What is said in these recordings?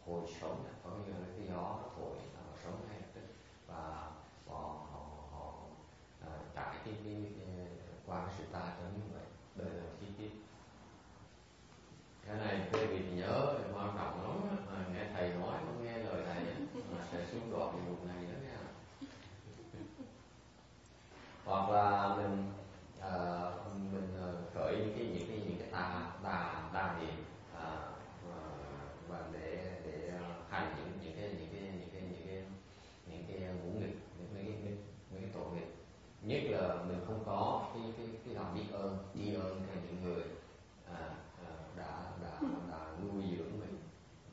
hồi sống, có như là cái gió nó thổi nó sống ngay lập tức, và họ trải cái qua cái sự ta cho như vậy đời đời chi tiết. Cái này quý vị nhớ quan trọng lắm á, nghe thầy nói không nghe lời thầy mà sẽ xuống đoạn địa ngục này nữa nha. Hoặc là mình khởi những cái tà niệm và để hành những cái ngũ nghịch, những cái tội nghịch. Nhất là mình không có cái lòng biết ơn cho những người đã nuôi dưỡng mình.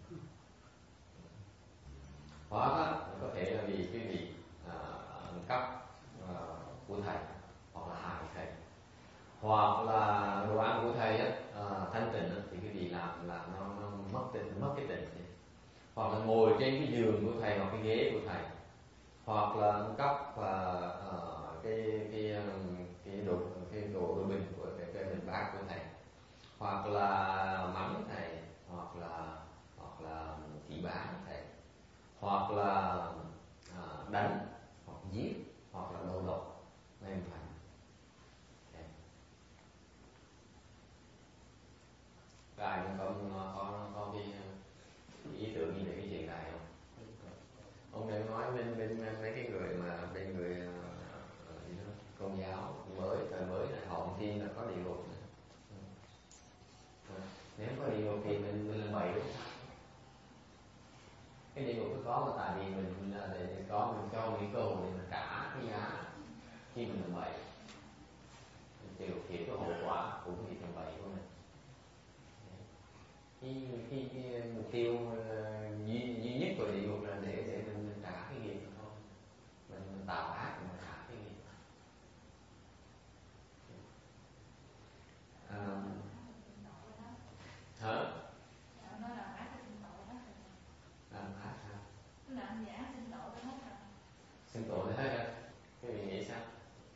Hoặc có thể là vì cái vị cấp của thầy, hoặc là hại thầy, hoặc là đồ ăn của thầy thanh tịnh thì cái vị làm nó mất cái tịnh, hoặc là ngồi trên cái giường của thầy hoặc cái ghế của thầy, hoặc là cấp cái đồ bình của cái bình bát của thầy, hoặc là mắng thầy, hoặc là phỉ báng thầy, hoặc là đánh, hoặc giết, hoặc là đầu độc nên thành. Các anh có cái ý tưởng như về cái chuyện này không? Ông đang nói bên mấy cái người mà bên người Công giáo mới, thời mới này, họ không tin là có địa ngục. Nếu có địa ngục thì mình làm bậy đúng không? Cái địa ngục nó có mà tại vì mình là để có mình cho mình cơ hội để mình trả cái giá khi mình làm bậy, chịu cái hậu quả cũng vì làm bậy của mình. Cái mục tiêu duy nhất của địa ngục là để mình trả cái nghiệp thôi, mình tạo ác mình trả cái nghiệp. Hả? Nó làm ác cái xin tội hết. Làm ác sao? Nó làm gì ác xin tội hết rồi. Xin tội hết á? Cái gì nghĩ sao?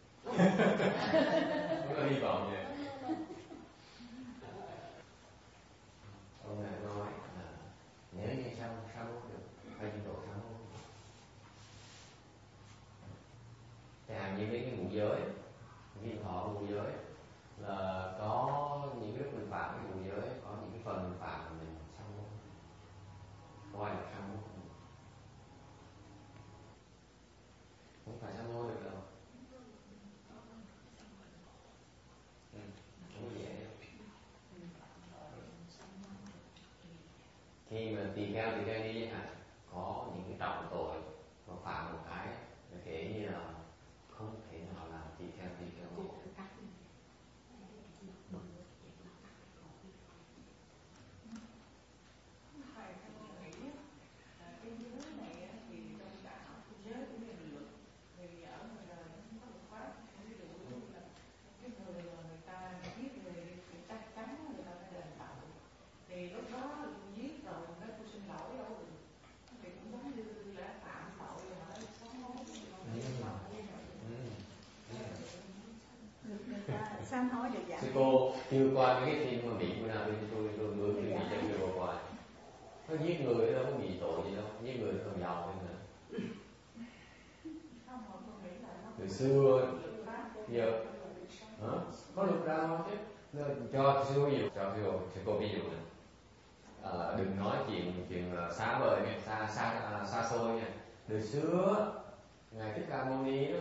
Không có hy vọng vậy. Ông này nói là nếu như sao được, phải xin tội sao không? Chẳng hạn như mấy cái ngũ giới, viên thọ ngũ giới là có những lúc mình phạm cái ngũ giới, có những cái phần mình phạm là mình sao không? Ngoài là sao không phải sao môi được đâu. Không có dễ. Khi mà tùy theo đi có những cái trọng tội mà phạm một cái là kể như là không thể nào làm tùy theo một. Cái giới này thì trong cả học giới cũng như luật, vì ở ngoài đời nó không có luật pháp. Ví dụ như là cái người mà người ta giết người thì chắc chắn người ta phải đền tội, thì lúc đó giết rồi nó tôi xin lỗi đâu được, thì cũng giống như là phạm tội mà nó sống mốt sám hối được giảm. Sư cô chưa qua mấy cái phim mà bị của nào bên tôi mượn cái bị chân vô qua. Nó giết người nó đâu có bị tội gì đâu, giết người nó còn giàu hơn nữa. Từ xưa giờ có luật ra thôi chứ. Cho sư cô ví dụ này. Đừng nói chuyện xa vời nha, xa xôi nha. Từ xưa ngài Thích Ca Mâu Ni đó,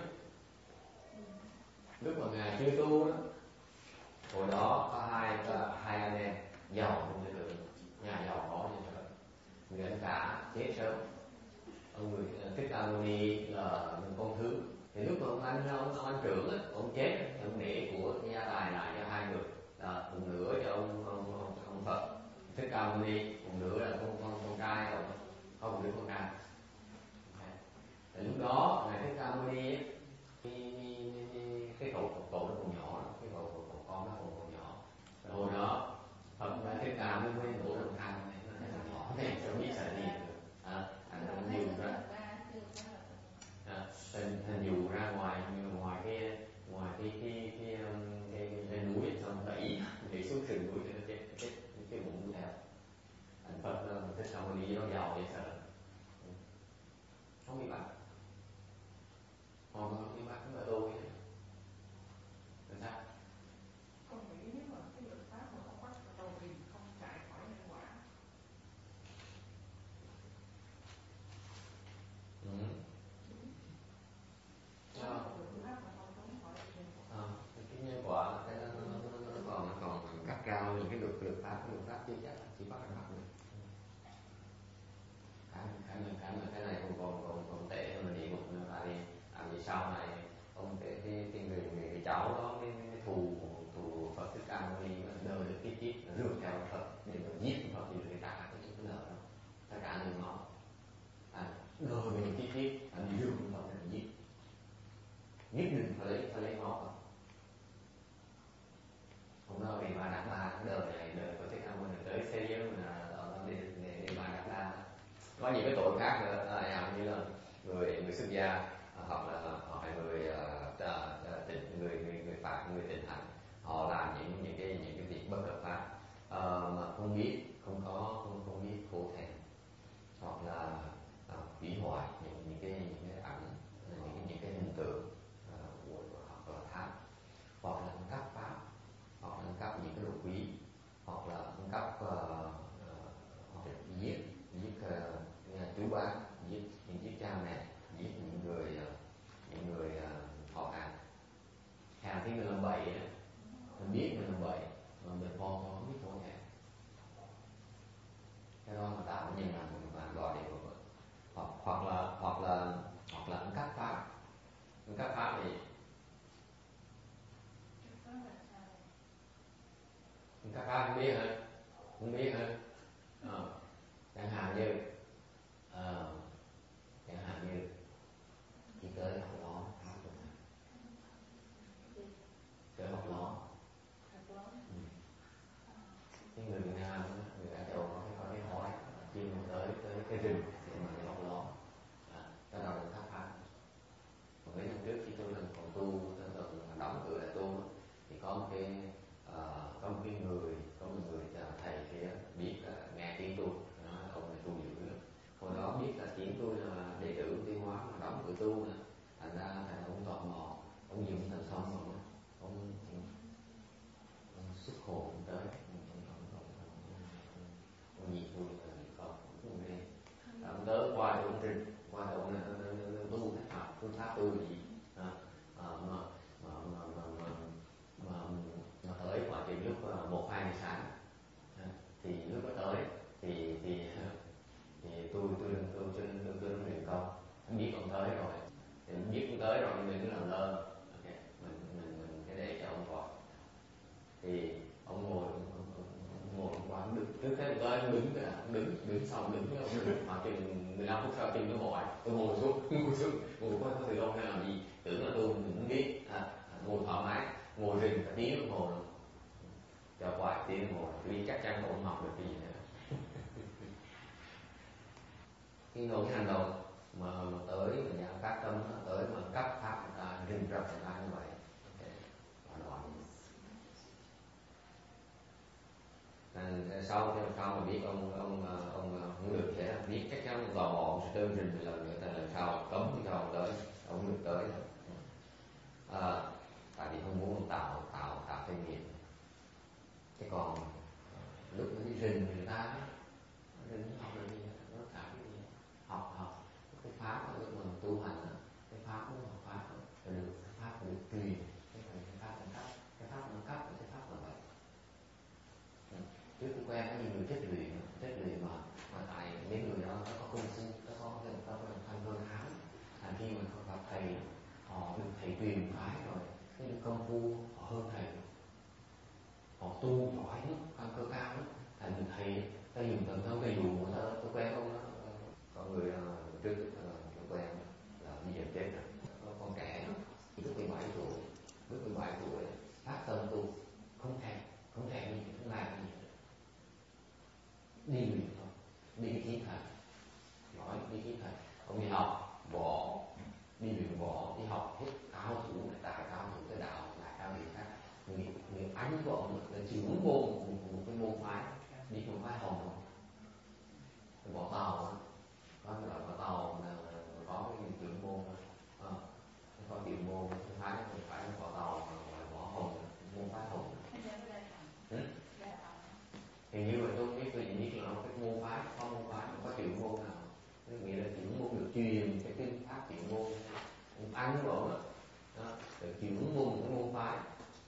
lúc mà ngài chưa tu đó, hồi đó có hai anh em giàu không thể được, nhà giàu có như thế. Người anh cả chết sớm, ông người Thích Ca Mâu Ni là con thứ. Thì lúc mà ông anh trưởng á, ông chết thì ông để của cái gia tài lại cho hai người, một nửa cho ông Phật Thích Ca Mâu Ni, một nửa là con trai rồi, có một đứa con trai. Thì lúc đó ngài Thích Ca Mâu Ni cái cậu nó còn nhỏ, cái cậu con nó còn nhỏ. Rồi hồi đó Phật Thích Ca mới đổ đồng thang này, nó thấy là nhỏ này sao biết sợ gì được. Anh nhiều ra, thành dù ra ngoài cái núi xong đẩy xuống sườn núi cho nó chết cái bụng theo. Anh Phật Thích Ca Mâu Ni nó giàu dễ sợ, không bị bắt, họ không bị bắt mà tôi làm sao? Con nghĩ nếu mà cái luật pháp mà không bắt đầu thì không chạy khỏi nhân quả. Cái nhân quả cái nó còn gắt cao những cái luật pháp chưa chắc chỉ bắt là bắt được. Cái này còn tệ hơn là địa ngục nữa, tại vì sau này ông cái người cháu đó cái thù Phật Thích Ca Mâu Ni đời được kiếp rượt theo Phật để mà giết Phật thì người ta cái chút nợ đó, tất cả đều máu, đời mình kiếp đi rượt Phật để giết, nhất định phải lấy máu Phật. Không đâu thì Ba Đạt La đời này đời của Thích Ca Mâu Ni tới thế giới mình để Ba Đạt La có những cái tội khác nữa, như là người xuất gia hoặc là người phạm, người tịnh hành, họ làm những cái việc bất hợp pháp mà không biết, không biết khổ thẹn, hoặc là hủy hoại những cái ảnh, những cái hình tượng hoặc là tháp, hoặc là ăn cắp pháp, hoặc là ăn cắp những cái đồ quý, hoặc là ăn cắp hoặc là giết chú bác, giết cha mẹ, giết những người họ hàng cái người làm bậy đó, mình biết mình làm bậy mà mình còn không biết khổ thẹn, cái đó mà tạo cái nhìn mà gọi điện hoặc là ăn cắp pháp. Ăn cắp pháp thì các bạn không biết hả? Không biết hả? Chẳng hạn như chỉ tới học ló, tới học ló. Cái người Việt Nam, người Á Châu có cái hỏi khi mà tới cái rừng để mà đi học ló, cái đó là tháp pháp. Mấy năm trước khi tôi còn tu, tôi đóng cửa lại tu thì có một người thầy kia biết nghe tiếng tôi, ông này tu dữ lắm. Hồi đó biết là tiếng tôi là đệ tử Tiêu Hóa mà đóng cửa tu nè, thành ra ông tò mò, ông dựng thành xong rồi ông xuất hồn tới, ông nhìn tôi là con cũng nghe, ông tới qua để ông trình, qua để ông tu thích học phương pháp tu gì mà tới khoảng chừng lúc 1-2 giờ sáng thì lúc đó tới thì tôi đừng luyện công, anh biết ông tới rồi, thì anh biết ông tới rồi nhưng mình cứ làm lơ, mình cái để cho ông gọi, thì ông ngồi qua đứng trước thế ông tới đứng xong đứng khoảng chừng 15 phút sau chân nó mỏi, tôi ngồi xuống có từ đâu ra làm gì, tưởng là tôi không biết, ngồi thoải mái, ngồi rình cả tiếng đồng hồ cho vài tiếng đồng hồ vì chắc chắn không học được cái gì nữa. Cái hành động mà tới mình phát tâm tới mà cấp pháp người ta rình rập người ta như vậy, sau mà biết ông không được sẽ biết chắc chắn tò mò ông sẽ đơn rình lần nữa, tại lần sau cấm cho ông tới, ông được tới tại vì không muốn tạo thêm nghiệp. Chứ còn lúc nó đi rình người ta rình học là gì, nó cả cái gì học cái pháp ở lúc mình tu hành, cái pháp cũng học pháp rồi được cái pháp được truyền, cái pháp đẳng cấp, cái pháp đẳng cấp cái pháp là vậy. Trước tôi quen có nhiều người thích luyện mà tại mấy người đó nó có công phu, nó có thành cơ hám, thành khi mình gặp thầy họ được thầy truyền cái rồi cái công phu họ hơn thầy, họ tu giỏi lắm, căn cơ cao lắm, thành mình thầy ta dùng tầng thân cây dù của ta. Tôi quen ông đó, có người trước tôi quen là bây giờ chết rồi, con trẻ chỉ có 17 tuổi, bước 17 tuổi phát tâm tu, không thèm gì, không làm gì, đi luyện thôi, đi kiếm thầy, nói đi kiếm thầy, ông đi học võ, đi luyện võ, đi học hết cao thủ này, đại cao thủ cái đạo, đại cao gì khác. Người anh của ông là trưởng môn một cái môn phái, đi một phái hồng,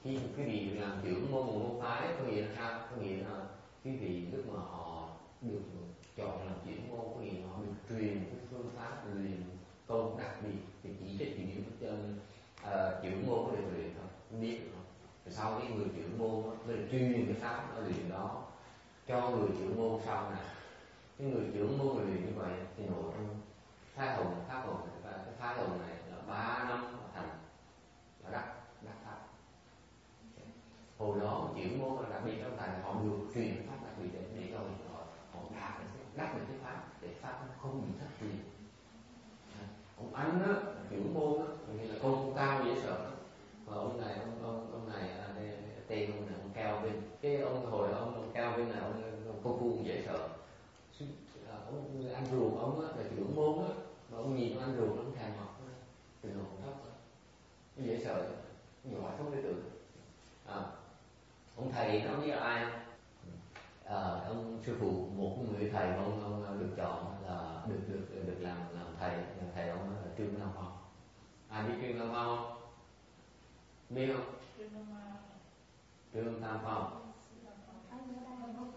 khi quý vị làm trưởng môn một môn phái có nghĩa là sao? Có nghĩa là quý vị lúc mà họ được chọn làm trưởng môn, có nghĩa là họ được truyền cái phương pháp luyện công đặc biệt thì chỉ trách nhiệm trên trưởng môn có được luyện không biết được không? Rồi sau cái người trưởng môn mới truyền cái pháp nó luyện đó cho người trưởng môn sau này. Cái người trưởng môn luyện như vậy thì nội trong pháp hồn cái pháp hồn này là 3 năm thành là đắc pháp. Hồi đó trưởng môn là đặc biệt trong tại họ được truyền pháp đặc biệt để cho họ đắc được cái pháp để pháp nó không bị thất truyền. Ông anh á, trưởng môn á, như là công cao dễ sợ. Mà ông này tên ông này ông Cao Vinh, cái ông hồi đó ông Cao Vinh này ông công phu dễ sợ. Ông anh ruột ông á là trưởng môn á, mà ông nhìn ông anh ruột ông thèm học từ hồn thấp nó dễ sợ, giỏi không thể tưởng. Ông thầy nó biết là ai không? Ông sư phụ một người thầy mà ông được chọn là được làm thầy ông là Trương Nam Phong. Ai biết Trương Nam Phong không? Biết không? Trương Tam Phong. Không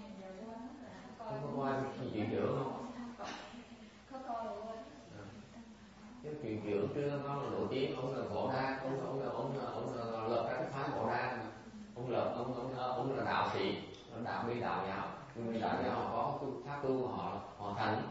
có coi chuyện trưởng không? Cái chuyện trưởng Trương Tam Phong là nổi tiếng, ông là Võ Đa, ông lập ra cái phái Võ Đa, ông là đạo sĩ, đạo bên đạo giáo, nhưng bên đạo giáo họ có pháp tu họ thành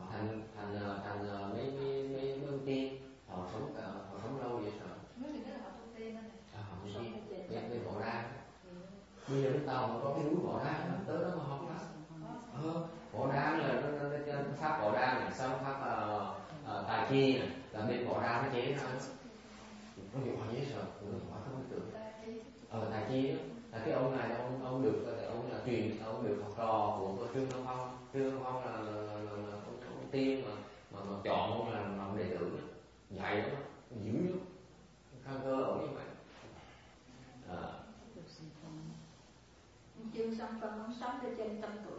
mấy tiên, họ sống lâu vậy sao? Họ tu tiên bên Võ Đa. Bây giờ bên Tàu có cái núi Võ Đa, tới đó mà học pháp. Võ Đa là nó pháp Võ Đa này, xong pháp Tài Chi này, là bên Võ Đa nó chế ra. Nó hiệu quả dễ sợ, hóa không tưởng. Tài Chi đó, là cái ông này ông được học trò của Trương Nam Phong. Trương Nam Phong là ông tiên mà chọn ông làm đệ tử, dạy đó, dữ lắm, căn cơ ổng như vậy. Trương Sam Phong ông sống tới trên 100 tuổi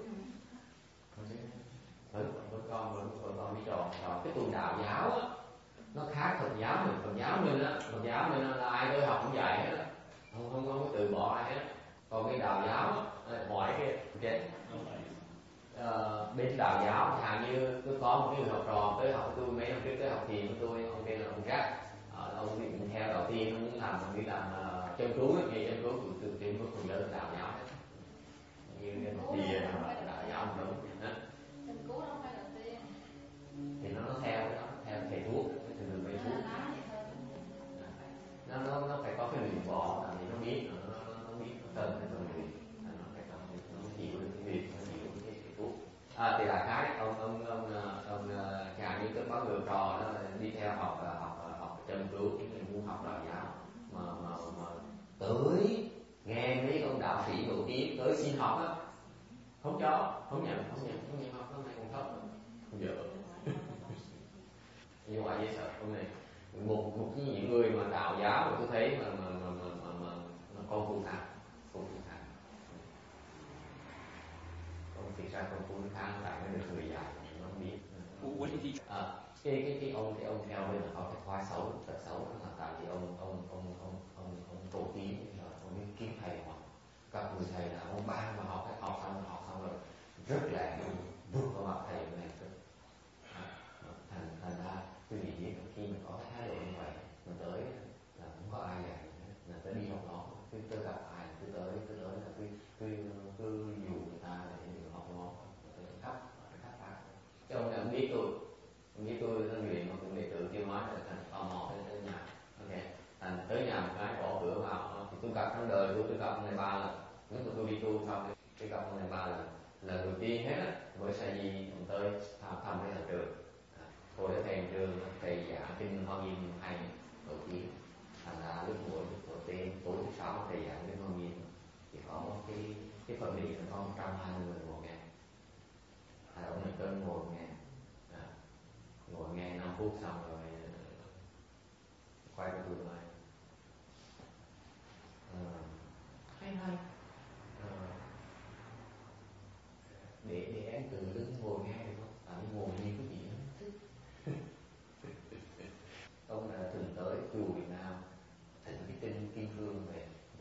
rồi. Vẫn còn đi trò cái tu đạo giáo á, nó khác Phật giáo mình. Phật giáo mình là ai tới học cũng dạy hết á, không có từ bỏ ai hết. Còn cái đạo giáo hỏi cái bên đạo giáo chẳng như tôi có một cái người học trò tới học tôi mấy năm trước tới học thiền của tôi, ông tên là ông Jack. Ông đi cũng theo đầu tiên ông muốn đi làm chân trú, nghề chân trú từ trên mức phần lớn đạo giáo như cái tiền đạo giáo không đúng. Chân cứu đâu phải đầu tiên. Thì nó theo thầy thuốc, thì đường thầy thuốc. Nó phải có cái luyện võ, tại vì nó biết nó cần cái phần luyện, nó phải có nó chịu được cái việc, nó chịu cái thuốc. Thì là cái ông chàng như có người trò đó đi theo học chân cứu, muốn học đạo giáo mà tới nghe mấy ông đạo sĩ nổi tiếng tới xin học á, không nhận học, hôm nay còn thấp không dở. Như vậy dễ sợ. Hôm nay một những người mà đạo giáo mà tôi thấy mà công phu thang, công thực ra công phu thang tại nó được người dạy nó không biết. Cái ông theo bên là có cái thói xấu, tật xấu là tại vì ông tổ tiên là ông biết kiếm thầy hoặc các người thầy là ông ban mà học xong rồi rất là vượt qua mặt thầy này. Thành ra quý vị biết khi mình có cái thái độ như vậy, mình tới là không có ai dạy, là tới đi học đó, cứ gặp ai cứ tới là cứ dụ người ta để được học nó, khắp phá. Chứ ông này ông biết tôi nó luyện mà cũng đệ tử kêu nói là thành tò mò tới nhà. Ok, thành tới nhà một cái bỏ cửa vào, thì tôi gặp trong đời tôi gặp ông này 3 lần. Lúc mà tôi đi tu xong tôi gặp ông này 3 lần. Lần đầu tiên hết á, với sa di ông tới thăm cái thằng trường. Tôi ở thầy trường thầy giảng kinh Hoa Nghiêm hay nổi tiếng. Thành ra lúc đầu tiên tối thứ 6 thầy giảng kinh Hoa Nghiêm chỉ có cái phần đi là có 120 người ngồi nghe. Ông này tên ngồi nghe 5 phút xong rồi quay cho tôi nói hay để em tự đứng ngồi nghe được không? Tại vì ngồi như cái gì đó thích. Ông là thường tới chùa Việt Nam thỉnh cái kinh Kim Cương về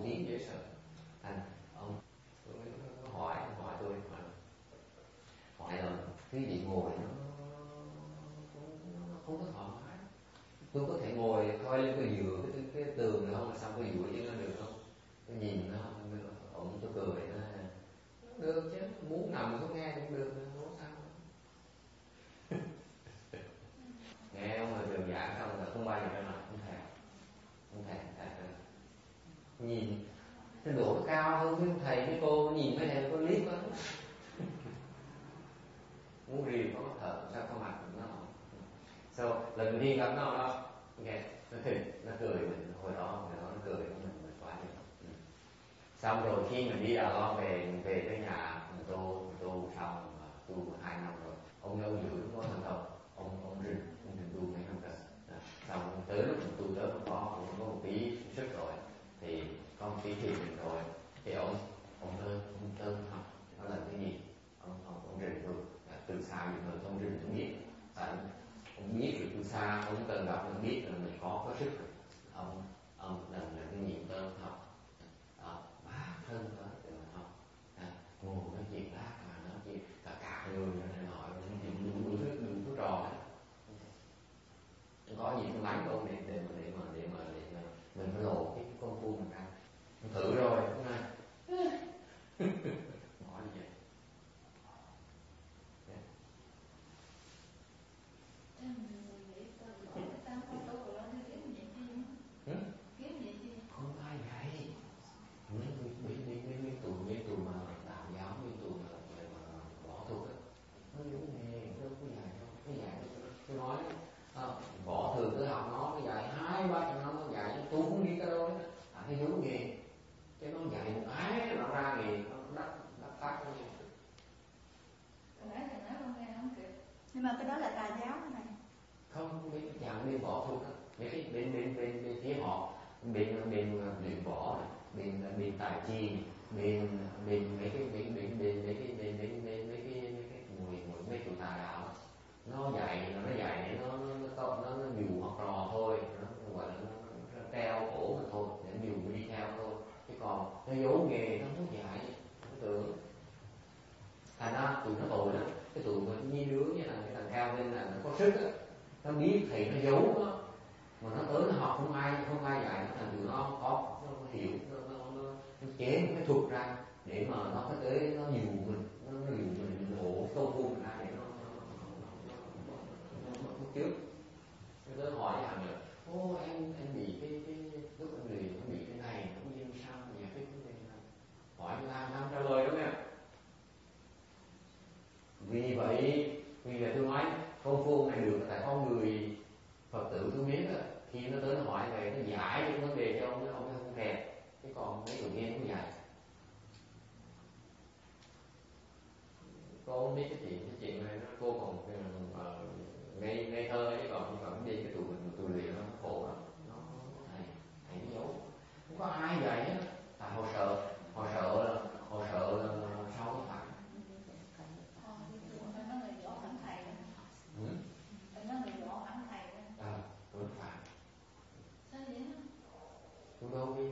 hiến dễ sợ. Ông hỏi tôi hỏi là cái gì ngồi nó không có thoải mái. Tôi có thể ngồi coi lên cái dừa cái tường được không, sao cái dừa chứ nó được không? Tôi nhìn nó, ông tôi cười nó được chứ, muốn nằm có nghe cũng được, không sao. Nghe ông là trường giảng xong là không bao giờ ra mặt, không thèm nhìn cái độ nó cao hơn mấy thầy mấy cô, nhìn mấy thầy có liếc quá. Muốn rìu có thở sao có mặt nó. So lần đầu tiên gặp nó okay, nó cười mình hồi đó nó cười với mình quá nhiều. Xong rồi khi mình đi Đà Loan về tới nhà mình tu xong tu 2 năm rồi, ông giữ có thành công, ông rình tu mấy năm rồi. Xong tới lúc mình tu tới cũng có một tí sức rồi, thì có một tí thiền định rồi, thì ông tơ học nó là cái gì, ông rình luôn, từ xa gì mà ông rình không biết, tại ông biết được từ xa, ông cần gặp ông biết là mình có sức rồi. Ông là cái nhiệm tơ học bá thân đó từ học, ngồi nói chuyện lát mà nói chuyện cả người này nọ, đừng có trò đấy. Không có gì tôi lắng đâu để mà mình phải lộ cái công phu mình ra. Mình thử rồi hôm nay nói gì vậy? Không ai vậy. Mấy tụi mà đạo giáo, mấy tụi mà võ thuật á, nó giống nghề, nó đâu có dạy đâu. Nó dạy, tôi nói võ thường tôi học nó dạy 2-3 năm nó dạy, tôi không biết cái đâu. Nó giống nghề, chứ nó dạy một cái nó ra nghề, nó đắt phát nó. Nhưng mà cái đó là tà giáo này. Không, mấy cái dạng bên võ thuật á, mấy cái bên phía họ, bên luyện võ này, bên tài chi, bên mấy cái mấy tụi tà đạo, nó dạy để nó dụ học trò thôi, nó gọi là nó treo cổ mà thôi, để dụ mình đi theo thôi, chứ còn nó giấu nghề nó không có dạy, nó tưởng. Thành ra tụi nó tội lắm, cái tụi mà như đứa như là cái thằng cao lên là nó có sức á, nó biết thầy nó giấu nó, mà nó tới nó học không ai dạy, nó thành tụi nó hiểu, nó chế một cái thuật ra để mà nó có tới nó dụ mình, nó dụ mình hộ công phu mình ra để nó trước. Nó tới hỏi rằng là em bị cái lúc em luyện nó bị cái này, nó như sao mà giải thích cái này, hỏi làm trả lời đó nha. Vì vậy tôi nói công phu này được tại con người Phật tử tôi biết đó, khi nó tới nó hỏi về nó giải cái vấn đề cho ông không kẹt, chứ còn mấy người nghe không giải. Cô không biết cái chuyện này cô còn ngây thơ, chứ còn đi cái tụi luyện nó khổ lắm, nó thầy nó giấu, không có ai dạy hết, tại họ sợ là sau cái phạt. Tôi phạt. Tôi đâu biết.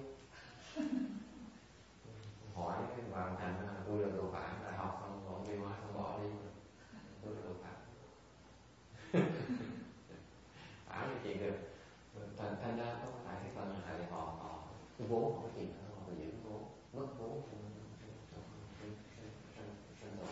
Hỏi cái hoàn thành là tôi là đồ phản, đại học xong bỏ đi, xong bỏ đi, tôi là đồ phản. Phản cái chuyện được. Thành ra có phải cái phần này là họ cái vốn của cái chuyện đó, họ giữ vốn, mất vốn sân tồn.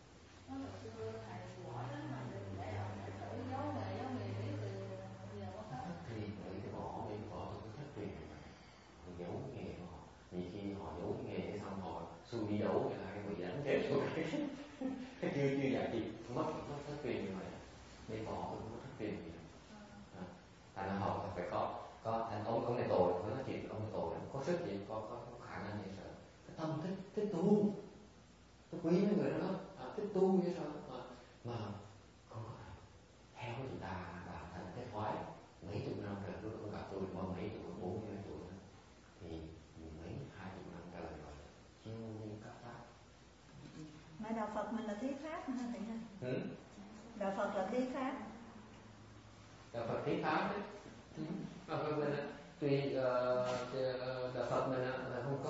Cái bỏ tôi thất truyền họ giấu nghề của họ, vì khi họ giấu nghề xong họ xui đi đấu thì là cái bị đánh chết rồi. Cái chưa giải thì mất thất truyền như vậy, bên họ tôi cũng thất truyền gì. Thành ra họ phải có thành ông này tội, tôi nói chuyện ông này tội, có sức gì, có khả năng gì sợ, cái tâm thích tu, tôi quý mấy người đó lắm, thích tu như sao mà không có theo người ta đã thành cái thói mấy chục năm rồi. Lúc ông gặp tôi mà mấy tuổi, 40 tuổi thì mấy 20 năm trời rồi chưa đi cắt pháp. Mà đạo Phật mình là thuyết pháp hả thầy ha? Đạo Phật là thuyết pháp. Đạo Phật thuyết pháp đấy. Đạo Phật mình tùy đạo Phật mình là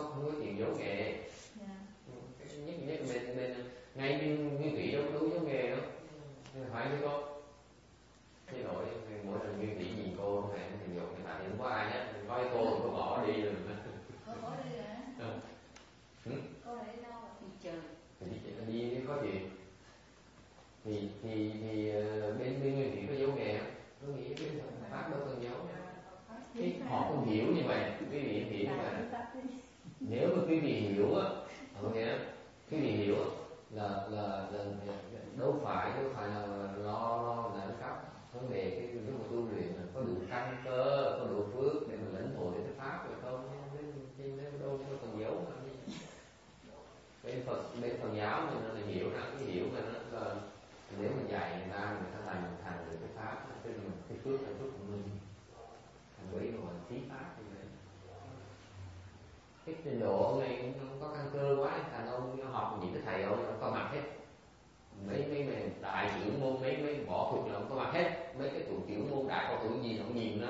bên nguyên thủy có giấu nghề không? Tôi nghĩ bên Phật pháp đâu cần giấu. Họ không hiểu như vậy, quý vị hiểu như vậy. Nếu mà quý vị hiểu á, quý vị hiểu là đâu phải là lo đánh cắp vấn đề cái lúc mà tu luyện là có đủ căn cơ, có đủ phước để mà lãnh hội cái pháp rồi không, nên đâu có cần giấu mà đi. Bên Phật giáo mình là hiểu ra cái hiểu mà nó là nếu mình dạy người ta thành được cái pháp, tức là cái phước là phước của mình, thành quỷ rồi thí pháp như vậy. Cái trình độ ông này cũng không có căn cơ quá, thành ông học những cái thầy ông có mặt hết. Mấy đại trưởng môn mấy võ thuật là ông có mặt hết, mấy cái tụ trưởng môn đại cao thủ gì không nhìn nó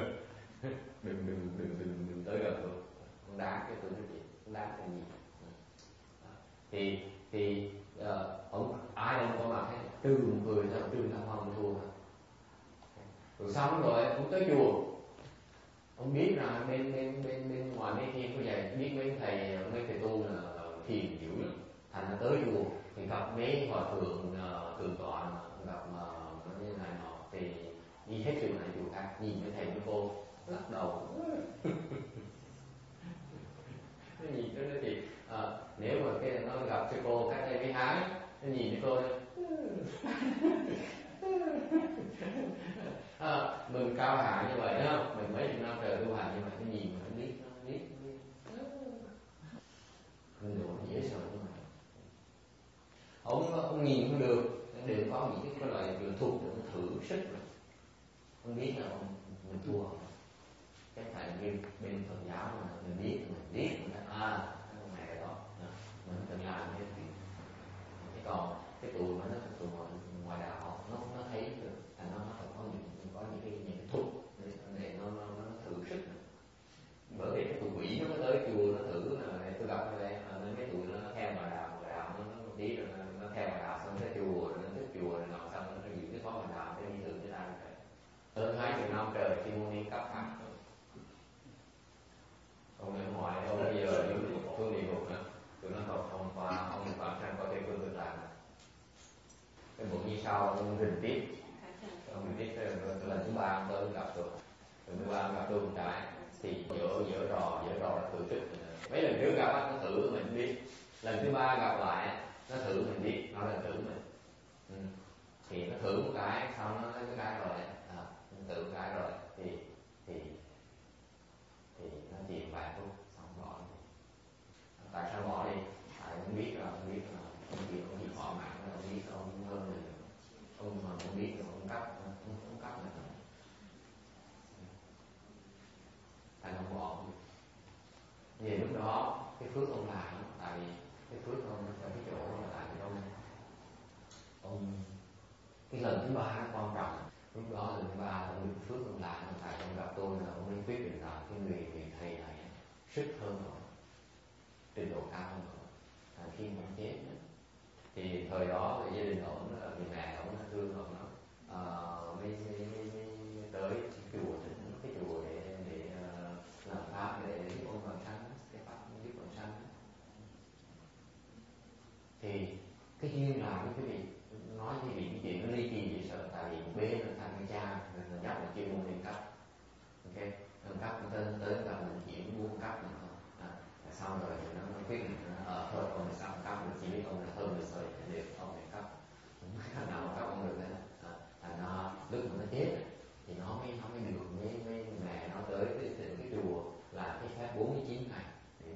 đừng tới gần luôn, không đáng cái tụi nó gì, không đáng cái gì. Thì ông ai ông có mặt hết, trừ một người thôi, trừ Tam Phong thua thôi. Rồi xong rồi ông tới chùa, ông biết rằng bên ngoài mấy thiên có dạy, biết mấy thầy tu là thiền dữ lắm, thành ra tới chùa thì gặp mấy hòa thượng thượng tọa gặp như này nọ thì đi hết chùa này chùa khác, nhìn mấy thầy mấy cô lắc đầu nó nhìn cho nó thì nếu mà cái nó gặp sư cô cách đây mấy tháng nó nhìn cái cô mình cao hạ như vậy đó, mình mấy chục năm trời tu hành như vậy, nó nhìn mà nó biết mình độ dễ sợ như vậy. Ông nhìn không được, đều có những cái loại đường thuộc để nó thử sức rồi. Ông biết là mình thua, chắc phải như bên Phật giáo mà mình biết mình nói cái này đó mình cần làm như thế. Thế còn cái tụi mà nó tụi ngoài đạo nó thấy được, thành nó có những cái thuật để nó thử sức. Bởi vì cái tụi quỷ nó tới chùa nó thử là tôi gặp ở đây mấy tụi nó theo ngoài đạo nó tí rồi nó theo ngoài đạo xong tới chùa rồi nó thích chùa rồi nào xong nó giữ cái thói ngoài đạo để đi thử cái ta vậy. Hơn 20 năm trời khi môn ni cấp hẳn. Ông ở ngoài ông bây giờ phương địa ngục nữa, tụi nó còn ông Phạm Sang có thể phương tự làm. Cái bụng như sau ông rình tiếp lần thứ 3 ông tới gặp tôi, lần thứ 3 ông gặp tôi một cái thì dở trò là thử sức. Mấy lần trước gặp nó thử mình biết, lần thứ 3 gặp lại nó thử mình biết, nó là thử mình. Thì nó thử một cái xong nó lấy cái rồi tự cái rồi thì nó chìm vài phút xong bỏ đi. Tại sao bỏ đi? Tại không biết là ông chỉ thỏa mãn là ông biết ông hơn mình, ông mà không biết rồi ông cấp mình, thành ông bỏ. Vì lúc đó cái phước ông làm, tại vì cái phước ông ở cái chỗ là tại vì ông cái lần thứ 3 nó quan trọng. Lúc đó lần thứ 3 là ông phước ông làm, tại ông gặp tôi là ông mới quyết định là cái người thầy này sức hơn rồi, trình độ cao hơn rồi. Khi mà ông chết thì thời đó thì gia đình ổng là người mẹ ổng là thương ổng lắm, mới tới cái chùa để làm pháp để giúp ông vãng sanh, cái pháp giúp vãng sanh. Thì cái duyên làm với quý vị nói với vị cái chuyện nó ly kỳ dễ sợ, tại vì một bên là thành cái cha mình dắt là chuyên môn lên cấp, ok, lên cấp tới gặp mình chuyện buông cấp nữa thôi. Xong rồi thì nó quyết định thôi ông này sao cấp được, chỉ biết ông là hơn được rồi để ông này cấp, không nào cấp ông được đấy. Thành ra lúc mà nó chết thì nó mới được mấy mẹ nó tới cái chùa làm cái phép 49 ngày để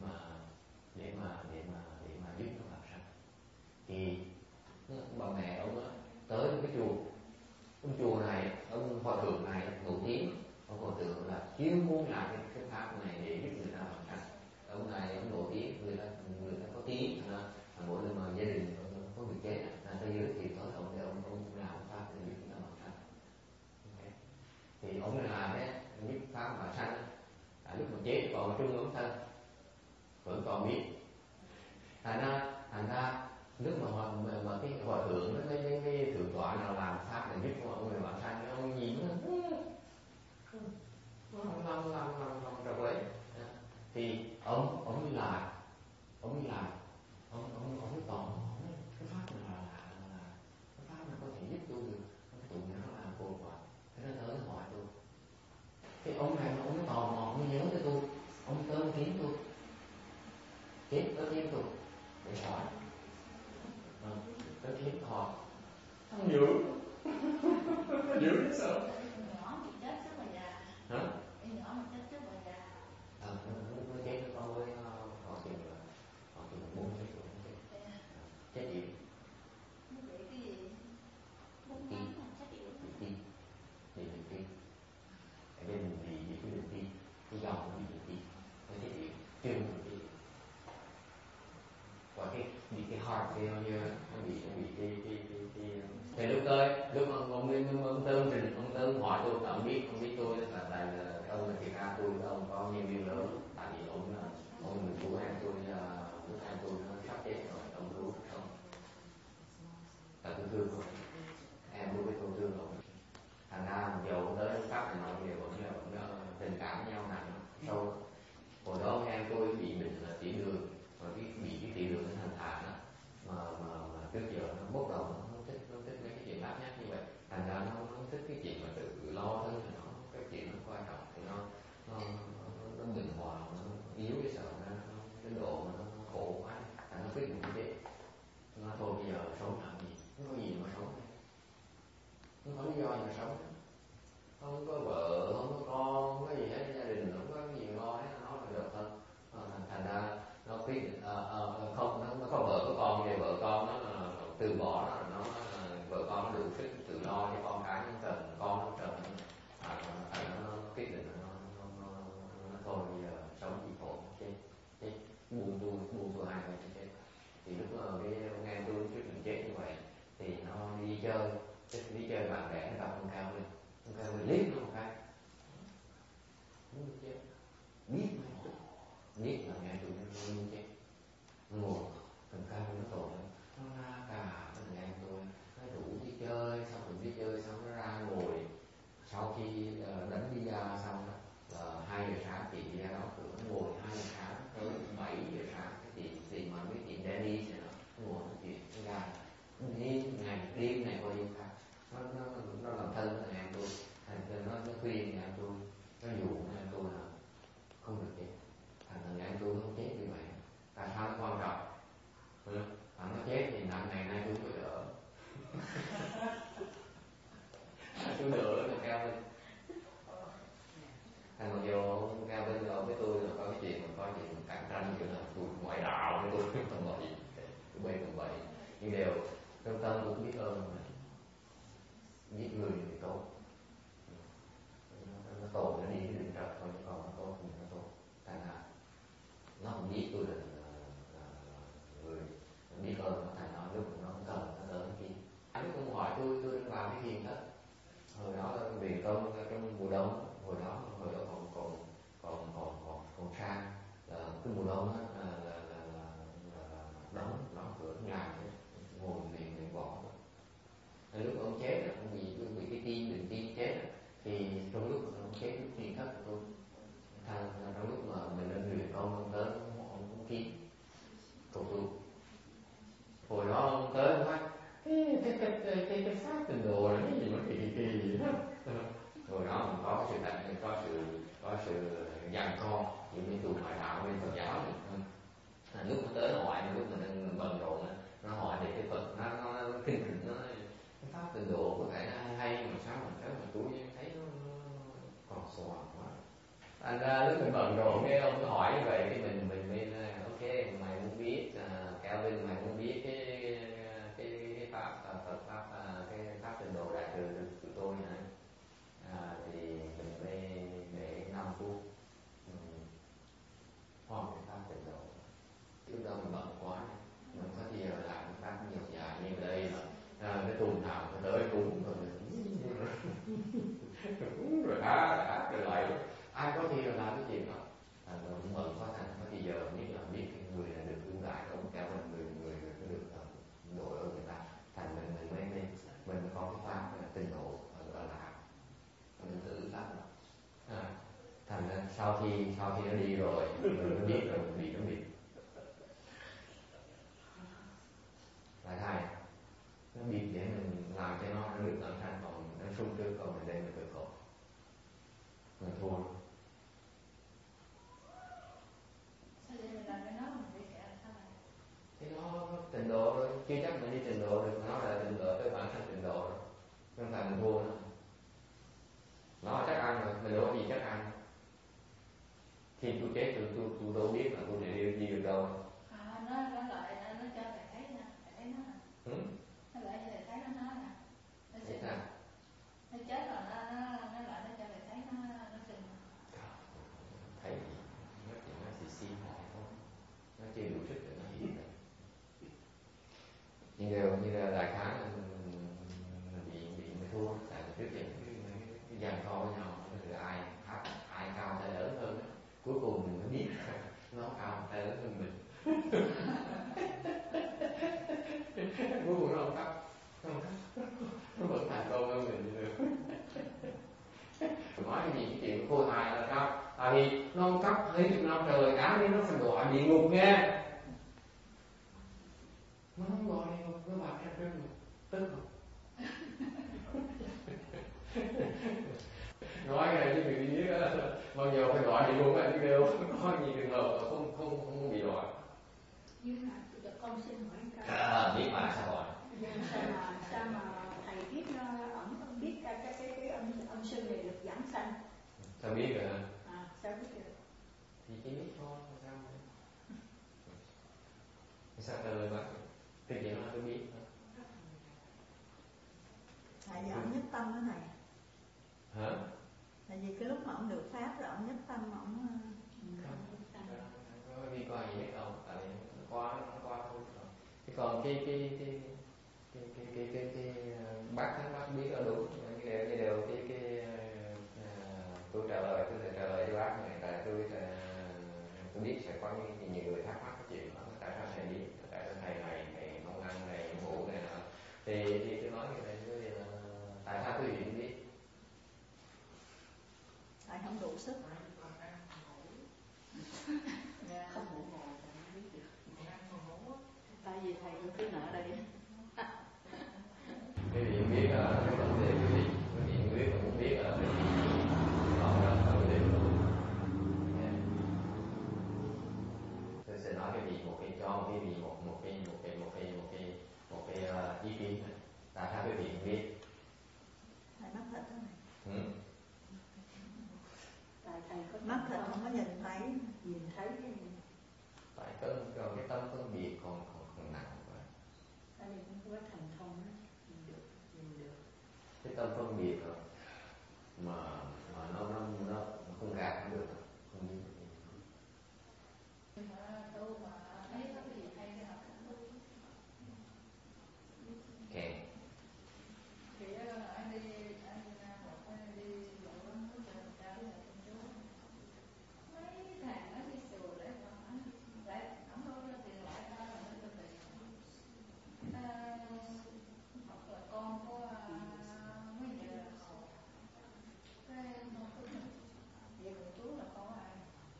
mà giúp nó làm sanh. Thì bà mẹ ông tới cái chùa này, ông hòa thượng này nổi tiếng, ông hòa thượng là chuyên môn làm cái pháp này để giúp người ta làm sanh. Ông này ông nổi tiếng, người ta có tiếng, mỗi lần mà gia đình có người chết là ta giới thiệu tới ông để ông làm pháp để giúp người ta làm sanh. Okay. Thì ông làm đấy giúp pháp làm sanh, lúc mà chết còn trung ống thân vẫn còn biết. Thành ra lúc mà cái hòa thượng cái thượng tọa nào làm pháp để giúp ông người làm sanh, ông nhìn nó làm trò quấy. Thì ông đi làm ông tò mò cái pháp này Nó tiếp tục để hỏi, nó tiếp hỏi, không giữ, giữ nó sợ. Nhỏ bị chết rất là già. Hả? Cái nhỏ mà chết rất là già. Nó chết nó con với họ chừng 4 tuổi chết. Chết gì? Nó bị cái gì? Bóng Tim. ngắn mà chết yếu. Tim. Tim. Ở đây mình bị cái đường tim, cái dòng nó bị đường tim, nó chết yếu, chưa được tim. Và cái heart failure nó bị thì lúc ông Tơn hỏi tôi, ông biết tôi là tại ông là thiệt ra tôi với ông có nhân viên lớn, tại vì ông người cứu em tôi, lúc em tôi nó sắp chết rồi, ông cứu không, tại tôi thương rồi, em tôi với tôi thương rồi, thành ra dù ông tới ông cắt thì nói gì vẫn tình cảm với nhau nặng sâu. Hồi đó em tôi bị bệnh là tiểu đường, và bị cái tiểu đường nó thành thản á, mà trước giờ nó bốc đầu nó thích mấy cái chuyện lát nhát như vậy, thành ra nó thích cái chuyện mà tự lo thân thì nó cái chuyện nó quan trọng thì nó bệnh hoạn, nó yếu cái sợ nó đến độ mà nó khổ quá, thành nó quyết định cái chết. Nó thôi bây giờ sống làm gì, không có gì mà sống, không có lý do gì mà sống, không có vợ, không có con, không có gì hết, gia đình không có cái gì lo hết, nó là được thôi. Thành ra nó quyết định không, nó có vợ có con, về vợ con nó từ bỏ nó vợ con nó đủ sức tự lo cho con cái, không cần con nó cần, thành nó quyết định nó thôi bây giờ sống chỉ khổ chết buông tôi hai người chết. Thì lúc cái nghe tôi trước mình chết như vậy thì nó đi chơi bạn bè, nó gặp ông Cao Linh liếc nó một cái muốn chết, biết là nghe tụi nó muốn chết, ngồi thằng Cao nó tội nó la cà thằng em tôi, nó rủ đi chơi, xong nó ra ngồi, sau khi đánh bia xong đó là 2 giờ sáng chị đi ra đó cửa, nó ngồi 2 giờ sáng tới 7 giờ sáng cái chị mà mấy chị Danny thì nó ngồi nói chuyện nó ra đêm này coi yêu cả, nó làm thân với thằng em tôi, thành ra nó khuyên thằng em tôi, nó dụ thằng em tôi là không được chết, thằng em tôi không chết như vậy, tại sao nó quan trọng, thằng nó chết thì nặng ngày nay tôi phải đỡ, tôi đỡ thằng Cao Vinh. Thành mặc dù ông Cao Vinh ở với tôi là có cái chuyện cạnh tranh kiểu là tôi ngoại đạo với tôi tầm bậy, nhưng đều trong tâm cũng biết ơn mà giết người thì tốt, nó tội nó đi cái đường trật thôi, còn nó tốt thì nó tốt, thành ra nó không biết tôi là người biết ơn, nó thành nó lúc nó cần nó tới kia. Anh cũng hỏi tôi đang làm cái thiền thất, hồi đó là về công trong mùa đông, hồi đó còn sang là cái mùa đông á là đóng cửa làm ngồi miệng bỏ. Lúc ông chết là ông bị cái đường tim chết thì trong lúc ông chết lúc thiền thất của tôi, trong lúc mà mình lên luyện ông tới ông cũng kiếm cầu tu. Hồi đó ông tới ông nói cái pháp tình đồ là cái gì mà kỳ đó. Hồi đó mình có cái sự có sự giằng co giữa bên tù ngoại đạo bên Phật giáo này. Lúc nó tới hỏi, lúc mình bận rộn nó hỏi về cái Phật, nó kinh khủng, nó cái pháp tình độ có vẻ hay mà sao mình thấy mà tôi thấy nó còn xoàn quá. Thành ra lúc mình bận rộn cái ông hỏi như vậy thì mình ok, mày muốn biết Cao Vinh, mày muốn biết cái pháp Phật pháp cái pháp tịnh độ đại từ của tôi hả? Thì mình mới để 5 phút hỏi cái pháp tịnh độ. Lúc đó mình bận quá, mình có gì giờ làm cái pháp nhiều dài như ở đây là cái tuần nào nó tới cúng rồi đá rồi lại ai có thì là làm cái chuyện đó. Mình bận quá, thành có thì giờ nhất là biết cái người là được ưu đại, ông Cao Vinh người được độ ở người ta, thành mình có cái pháp tình độ ở Lào, mình tự pháp đó. Thành ra sau khi nó đi rồi mình mới biết rồi nó bị lại thầy nó bị để mình làm cho nó được âm thanh, còn nó sung trước, còn mình đây mình cực khổ, mình thua. Sao vậy mình làm cho nó mình bị kẹt mấy chục năm trời ám đi nó phải gọi địa ngục nghe. Nó không gọi địa ngục, nó vào trong ngục, tức không? Nói này chứ người biết đó, bao giờ phải gọi địa ngục anh kêu có nhiều trường hợp mà không bị gọi. Nhưng mà con xin hỏi cái Biết mà sao gọi? sao mà thầy biết ổng biết cái ông sư này được giảng sanh? Sao biết rồi? Sao biết được? Thì chỉ biết thôi, sao vậy? Sao trả lời bác? Cái chuyện đó tôi biết thôi. Tại vì ổng nhất tâm cái này. Hả? Tại vì cái lúc mà ổng được pháp rồi ổng nhất tâm ổng có đi qua gì hết không? Tại vì nó qua thôi. Thế còn cái bác biết là đúng cái điều tôi trả lời cho bác này, tại tôi biết sẽ có những nhiều người thắc mắc cái chuyện đó, tại sao thầy biết, tại sao thầy này thầy không ăn này ngủ này nọ, thì tôi nói như này là tại sao tôi biết tại không đủ sức. Không ngủ ngồi thì không biết được. Tại vì thầy cũng cứ nợ đây. Quý vị biết cái vấn đề quý vị biết và muốn biết là cái gì đó là vấn đề luôn. Tôi sẽ nói cái gì một cái cho một cái gì một cái ý kiến này. Tại sao quý vị không biết? Thầy mắt thịt đó này. Tại thầy có Mắt thịt không có nhìn thấy cái gì. Tại cái tâm phân biệt còn nặng quá. Tại vì không có thành thông á, nhìn được. Cái tâm phân biệt rồi mà nó không gạt không được, không biết. Okay. Thì anh đi mấy thằng nó đi chùa để ổng đâu ra tiền lại ta là nó cho tiền. Hoặc là con của mấy nhà cái nó cứ về một chú là con ai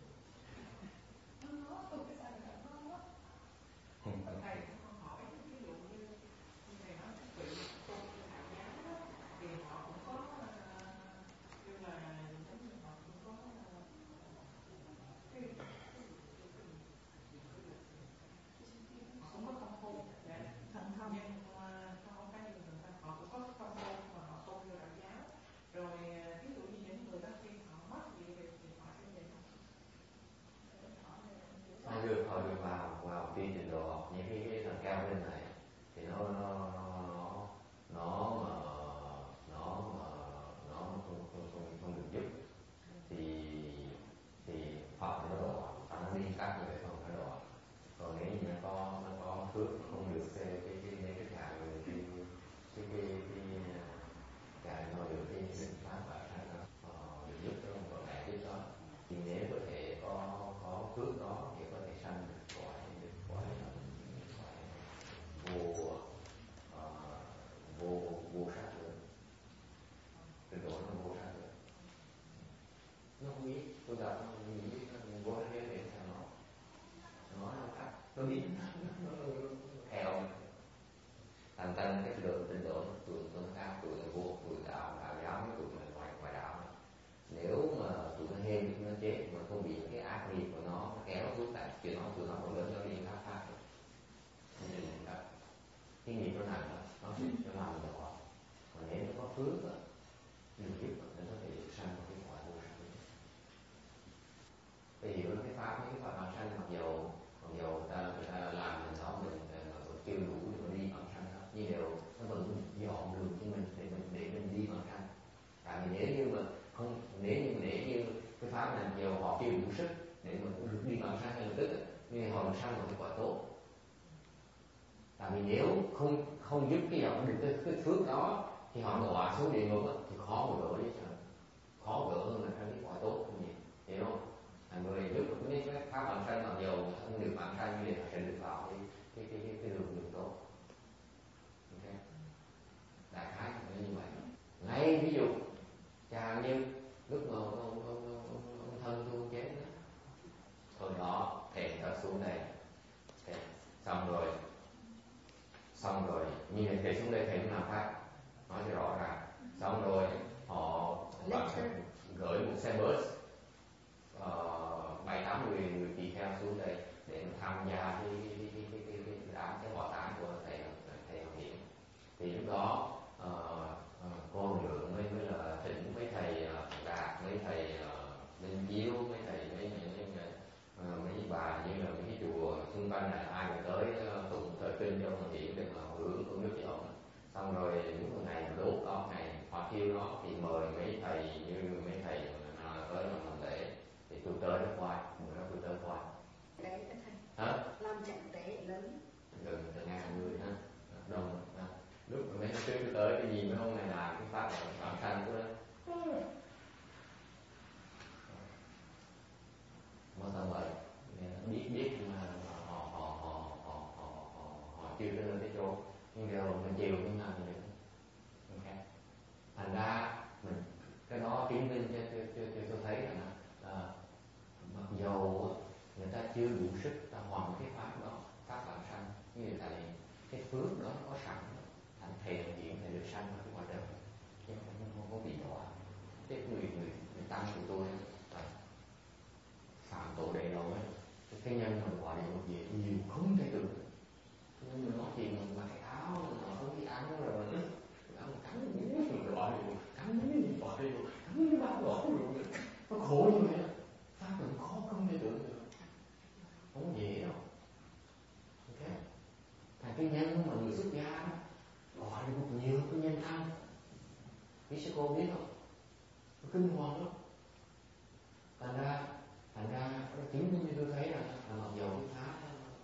nó tôi cái sao là nó thầy con hỏi ví dụ như thầy nói các vị tu đạo giáo thì họ cũng có như là giống như họ cũng có cái họ cũng có công phu Thần thông. nhưng không phải như người ta họ cũng có công phu mà họ tu vô đạo giáo rồi ví dụ như những người đó khi họ mất gì thì họ sẽ về Họ được vào cái trình độ học những cái tầng cao bên này thì nó không được giúp thì Phật nó độ, nó đi các người không nó độ. Còn nếu như nó có phước không được cái nó được cái sinh pháp và được giúp cho một mẹ giúp đó, thì nếu có thể có phước đó thì có thể sanh được gọi vô sát lượng, cái độ nó vô sát lượng. Nó không biết, tôi gặp nó không biết, nó vô sát lượng để sao nó khác, nó biết, nó theo thành cái trình độ tụi nó cao, tụi nó vô, tụi đạo giáo, tụi nó ngoài đạo. Nếu mà tụi nó hên nó chết mà không bị cái ác nghiệp của nó kéo xuống tại chuyện nó tụi nó còn lớn cho đi khác cái nghiệp nó nặng đó, nó sẽ làm rõ. Còn nếu nó có phước đó, được giúp nó có thể được sanh vào cái quả vô sanh. Phải hiểu cái pháp mấy cái pháp bằng sanh mặc dầu người ta làm mình đó mình chưa đủ để mà đi bằng sanh đó, nhưng đều nó vẫn dọn đường cho mình để mình đi bằng sanh. Tại vì nếu như cái pháp này nhiều họ chưa đủ sức để mà được đi bằng sanh ngay lập tức, nhưng họ được sanh một cái quả tốt. Tại vì nếu không giúp cái họ được cái phước đó thì họ đọa xuống địa ngục thì khó mà gỡ đi, khó gỡ hơn là cái quả tốt không nhiều, hiểu không? Người giúp được cái pháp bằng sanh mặc dầu không được bằng sanh thì họ sẽ được vào cái đường tốt. Okay. Đại khái là như vậy. Ngay ví dụ chẳng như lúc mà ông thân tôi chết đó, xuống đây. Okay. Xong rồi như này thầy xuống đây thầy cũng làm pháp nói cho rõ ràng. Xong rồi họ gửi một xe bus 7-8 người tỳ kheo xuống đây để tham gia cái hòa táng của thầy Hồng Hiển. Thì lúc đó cô Hồng Lượng mới là thỉnh mấy thầy Đạt, mấy thầy Linh Chiếu, mấy bà như là mấy cái chùa xung quanh này ai cũng tới tụng thời kinh cho Hồng Hiển để mà hưởng nước cho ông. Xong rồi những ngày đốt đó, ngày họ thiêu đó thì mời mấy thầy như mấy thầy tới làm lễ. Thì tôi tới đó qua, bữa đó tôi tới qua. Đấy thầy. Hả? Làm chẳng tế lớn. Gần từ 200 người ha, đông. Lúc mà mấy trước tôi tới cái nhìn mấy ông này làm cái pháp bản thân của nó. Mà sao vậy? Biết mà họ chưa lên cái chỗ, nhưng đều mình chiều nhưng mà mình okay. Thành ra mình cái đó chứng minh cho tôi thấy là mặc dầu người ta chưa đủ sức ta hoàn cái pháp đó, pháp bản sanh, như tại cái phước đó có sẵn, thành thầy Hồng Hiển thầy được sanh vào cái ngoài đời, chứ không có bị đọa. Cái người tăng của tôi phạm tội đầy lâu ấy, cái nhân mình gọi là một gì nhiều không thể tưởng. Nhưng mà nói chuyện mình mặc cái áo nó không biết ăn rồi ăn cắn miếng gọi rồi cắn miếng gọi rồi cắn miếng bát gọi rồi nó khổ như vậy. Pháp mình khó không thể tưởng được, không dễ đâu. Ok, thành cái nhân mà người xuất gia đó gọi là một nhiều cái nhân thân. Quý sư cô biết không? Nó kinh hoàng lắm. Thành ra nó chứng minh như tôi thấy là mặc dù cái pháp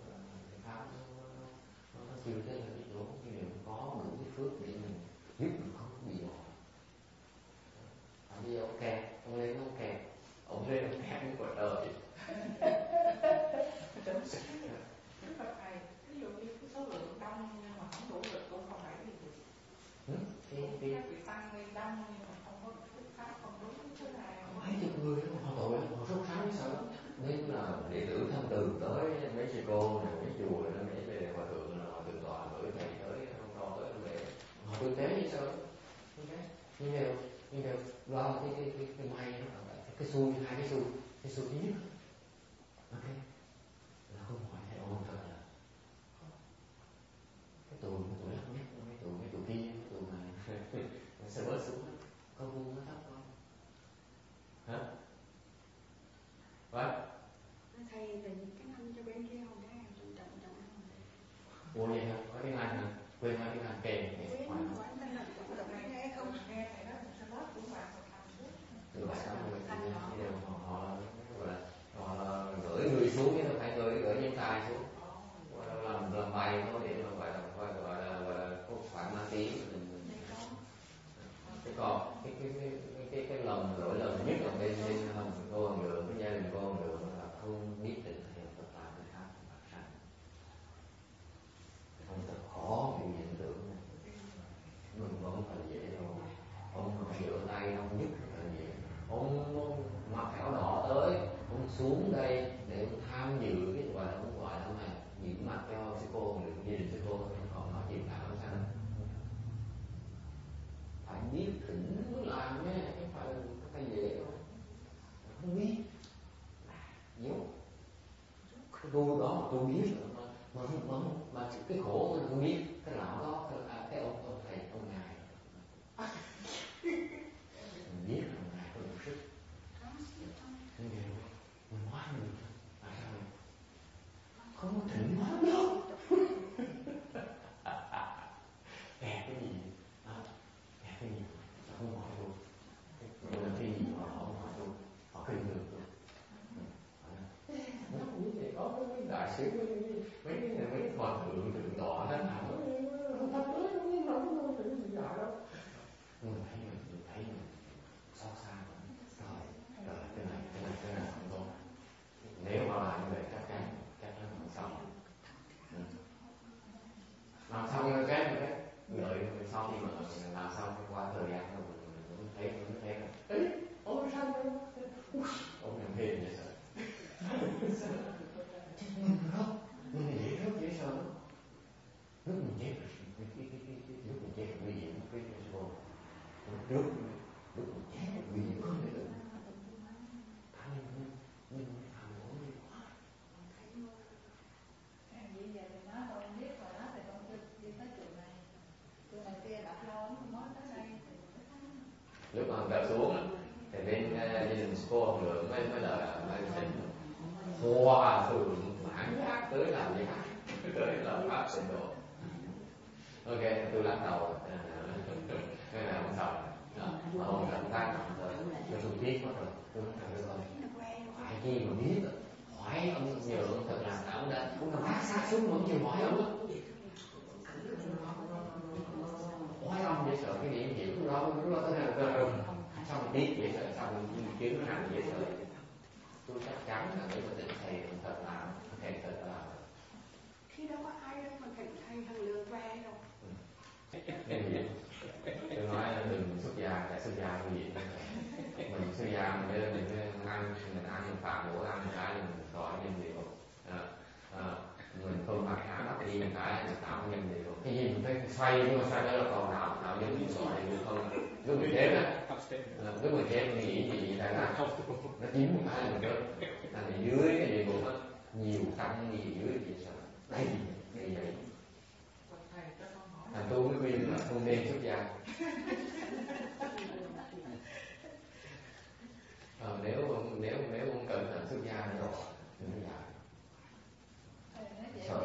nó chưa tới là cái chỗ như là có đủ cái phước để mình giúp mình không bị đọa. Bây giờ ông lên nó kẹt, ông lên ông kẹt như quả trời. Đức Phật thầy, ví dụ như cái số lượng đông nhưng mà không đủ lực cũng không phải gì được. Các vị tăng lên đông nhưng mà không có thức pháp, không đúng thứ này. Mấy chục người họ tội, họ sốt sắng sợ. Nên là đệ tử Thanh Từ tới mấy sư cô này, mấy chùa này, mấy về hòa thượng tọa gửi thầy tới không tới để họ tư tế như sao. Nhưng đều lo cái may nó cái xui, hai cái xui thứ nhất. Ok, là không hỏi thầy ôn thật là cái tù lắc nhất, cái tù kia, cái tù mà sẽ bớt xuống có vuông nó thấp không? Hả? Vậy? Thầy về những cái năm cho bên kia không ra trọng trọng. Ủa vậy hả? Có tiếng Anh hả? Quên nói tiếng Anh kèm quên quán tên là trọng trọng nghe không? Nghe thầy đó một lớp của bạn học trước. Từ bài đó thì đều họ gửi người xuống chứ không phải gửi những tài xuống. Làm bài thôi để mà gọi là khoảng ma tí. Cái còn cái lòng lỗi lầm nhất là bên cô Hồng Lượng, cái gia đình cô Hồng Lượng là không biết định theo Phật pháp cái pháp bản sanh. Không thật khó bị hiện tượng này. Mình không phải dễ đâu. Ông rửa tay ông nhất là dễ. Ông mặc áo đỏ tới, ông xuống đây để ông tham dự cái gọi là mà giữ mặt cho sư cô Hồng Lượng, gia đình sư cô còn nói chuyện đạo sanh. Phải biết thỉnh mới làm nhé, không phải là cái dễ đâu. Không biết dốt cái đôi đó mà tôi biết mà cái khổ tôi không biết cái lão đó cái ông thầy ông ngài mình biết là ngài có đủ sức nhưng mình hóa được tại sao không có thỉnh hóa đâu. Kẹt cái gì không hỏi luôn, nhưng mà cái gì họ không hỏi luôn, họ kinh được luôn. Nó như vậy có mấy đại sứ mấy hòa thượng thượng tọa đó nào không thật đấy không biết đâu có thể gì giải đâu. Nhưng mà thấy mình xót xa rồi cái này không tốt. Nếu mà làm như vậy chắc chắn không xong. Làm xong rồi cái đợi sau khi mà làm xong qua thời gian rồi mình thấy là ấy ôi sao ông làm hiền vậy sợ. trước lúc mình chết vì không thể được nhưng phạm lỗi nhiều quá. Vậy giờ thì nói con biết rồi đó, thì con đi tới trường này kia đặt lâu không nói tới đây thì mới thấy. Lúc mà gặp xuống thì bên gia đình cô Hồng Lượng mới là thỉnh hòa thượng mãn giác tới làm gì khác, tới làm pháp tịnh độ. Ok, tôi lắc đầu cái này không sợ, mà không sợ tan rồi, tôi biết mất rồi, tôi nói thật rồi, phải chi mà biết, hỏi ông Nhượng thật là ông đã cũng là phát sát xuống mà ông chịu hỏi ông á. Hỏi ông dễ sợ cái điểm hiểu lúc đó thế nào cơ sao mình biết dễ sợ, sao mình kiếm nó nằm dễ sợ. Tôi chắc chắn là nếu mà định thầy thật làm, thầy thật làm. Khi đâu có ai đâu mà thỉnh thầy thằng Lượng về đâu. Nên gì? Tôi nói là đừng xuất gia, tại xuất gia nguy hiểm. Mình xuất gia mình ăn mình phạm lỗi ăn cái mình gọi nhân điều. Mình không phải áo đắp đi mình cái mình tạo nhân điều. Cái gì mình phải xoay nhưng mà xoay đó là còn nào nhân điều gọi thì không. Lúc mình thế đó, lúc mình thế mình nghĩ gì tại là nó chín một cái là mình rớt. Là dưới cái địa ngục á nhiều tăng gì dưới gì sợ đây vậy. Thành tôi mới khuyên là không nên xuất gia. Nếu không cẩn thận xuất gia rồi thì nó dài. Sợ.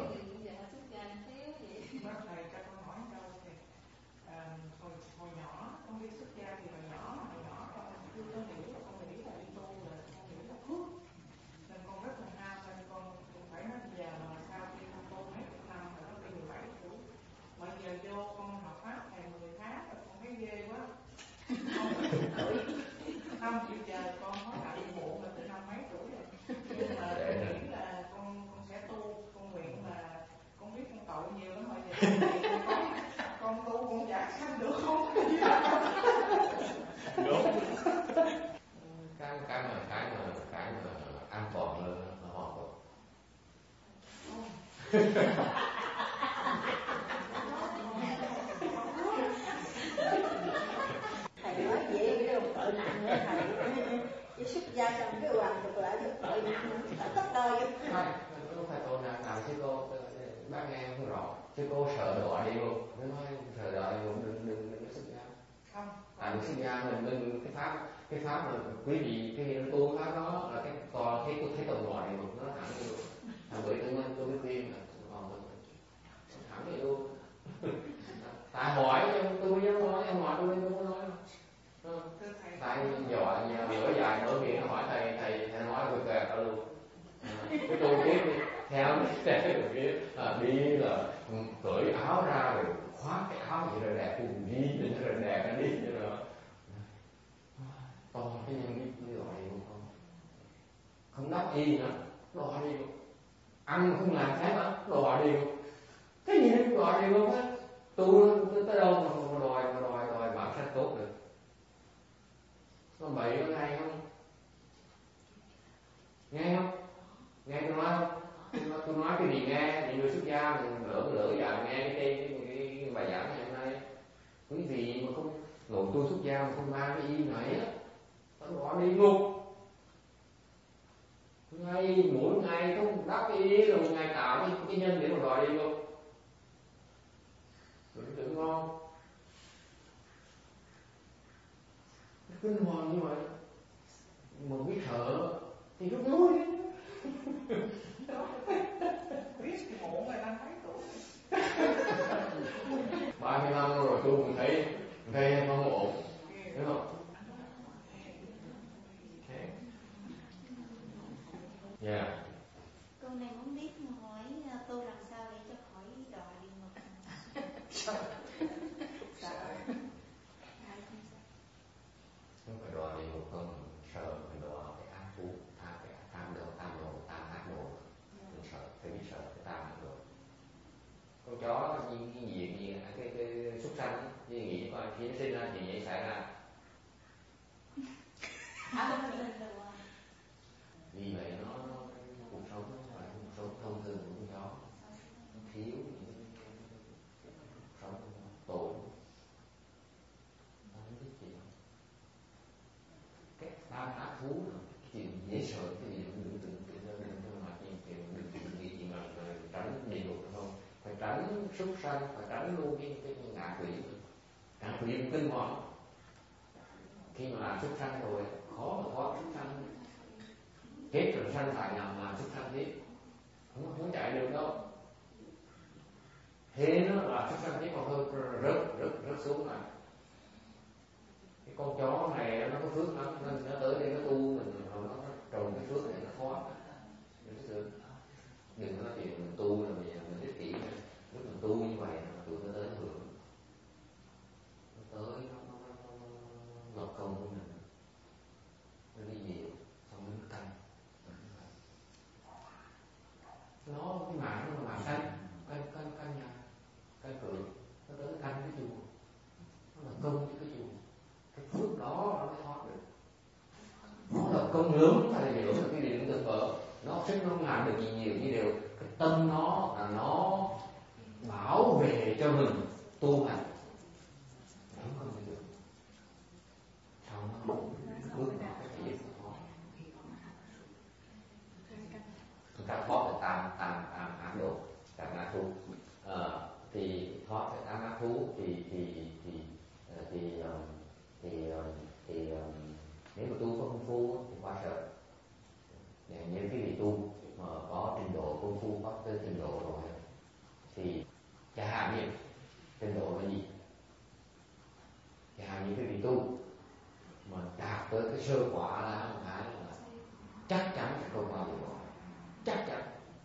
Bác thầy cho con hỏi câu thì hồi nhỏ con đi xuất gia thì hồi nhỏ con chưa có hiểu là con nghĩ là đi tu là con nghĩ là phước, nên con rất là ham, nên con phải nói giờ mà sau khi con tu mấy chục năm rồi nó bị 17 tuổi, bây giờ vô con học pháp thầy 10 tháng rồi con thấy ghê quá. Không chịu chờ con nói lại muộn là từ năm mấy tuổi rồi, nhưng mà con nghĩ là con sẽ tu, con nguyện là con biết con tội nhiều lắm rồi, giờ con tu con giải sanh được không? Đúng. Cái mà an toàn hơn là họ còn. Thầy nói dễ cái đồng tội nặng nữa thầy. Cái xuất gia xong cái hoàn được lại được tội nặng gấp đôi. Không phải tội nặng nào chứ cô bác nghe không rõ. Chứ cô sợ đọa đi luôn. Nó nói sợ đọa đi luôn đừng có xuất gia. Không. Tại vì xuất gia mình cái pháp mà quý vị cái tu pháp đó là cái tồn đọa đi luôn, nó thẳng đi luôn. Thằng bữa tôi mới khuyên là thẳng đi luôn. Tại hỏi tôi mới dám nói, em hỏi tôi mới nói. Tại nửa dài nửa kia nó hỏi thầy nói tôi kẹt ở luôn. Cái tôi biết đi theo cái biết đi là cởi áo ra rồi khóa cái áo vậy rồi đẹp cùng đi rồi đẹp ra đi vậy rồi. Còn cái nhân đi gọi luôn không đắp y nữa đòi đi luôn, ăn không làm thế mà đòi đi luôn, cái gì cũng đòi đi luôn á. Tôi tới đâu mà đòi bản thân tốt được, nó bậy nó hay không, nghe không, nghe tôi nói không, tôi nói cái gì nghe, những người xuất gia mình lỡ dạo nghe cái bài giảng ngày hôm nay, quý vị mà không ngồi tu xuất gia mà không mang cái y này á, nó đòi đi ngục. Mỗi ngày không đắp y rồi một ngày tạo cái nhân để mà đòi đi luôn. Tưởng ngon kinh hoàng như vậy mà biết thở thì rút lui. Biết thì muộn rồi năm mấy tuổi. 30 năm rồi tôi cũng thấy không ổn, đúng không? Yeah. Câu này muốn biết hỏi tu làm sao để cho khỏi đọa địa ngục. Không phải đọa địa ngục không, sợ mình đọa cái ác thú, tham ác đồ, mình sợ, phải biết sợ cái tham ác đồ. Con chó cái gì cái súc sanh, như nghĩ coi khi nó sinh ra thì vậy xảy ra. Vì vậy nó cuộc sống nó phải cuộc sống thông thường của con chó, nó thiếu những cái cuộc sống tồn, nó không biết gì. súc sanh và tránh luôn cái ngạ quỷ. Ngạ quỷ cũng kinh hoàng. Khi mà làm súc sanh rồi khó mà thoát súc sanh. Chết rồi sanh phải làm súc sanh tiếp, không chạy được đâu. Thế nó là súc sanh tiếp còn hơn rớt xuống mà. Cái con chó này nó có phước lắm, nó tới đây nó tu mình, nó trồng cái phước này nó thoát. Đừng có nói chuyện mình tu là mình ích kỷ. Lúc mình tu như vậy tụi nó tới hưởng, nó tới nó lọc công của mình, nó đi nhiều xong nó canh. Nó cái mạng nó là canh nhà, canh cửa, nó tới canh cái chùa, nó là công cho cái chùa. Cái phước đó nó mới thoát được. Nó là công lớn phải hiểu là cái điều được vợ. Nó sẽ không làm được gì nhiều như điều cái tâm nó là nó bảo vệ cho mình tu hành. Không được. Xong nó bước vào cái gì đó. Chúng ta thoát được tam ác độ, tam ác thú. Thì thoát được tam ác thú thì nếu mà tu có công phu thì quá sợ. Những cái vị tu mà có trình độ công phu, có tới trình độ rồi thì chẳng hạn như trình độ là gì? Chẳng hạn như cái vị tu mà đạt tới cái sơ quả là một cái là chắc chắn sẽ không bao giờ bỏ, chắc chắn.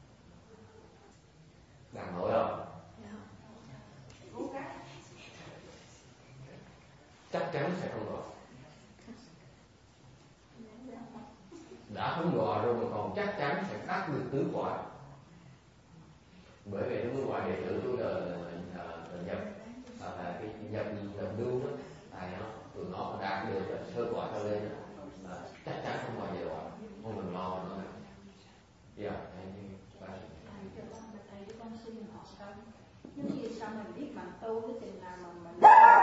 Bạn nói không? Chắc chắn sẽ không bỏ. Đã không đọa rồi mà còn chắc chắn sẽ đắc được tứ quả. Bởi vì tứ quả đệ tử tôi nhập là cái nhập lưu đó, tụi nó đạt được sơ quả trở lên đó, chắc chắn không bao giờ đọa, không cần lo nữa. Thầy cho con xin hỏi con, nếu như sao mình biết mình tu cái chừng nào mà mình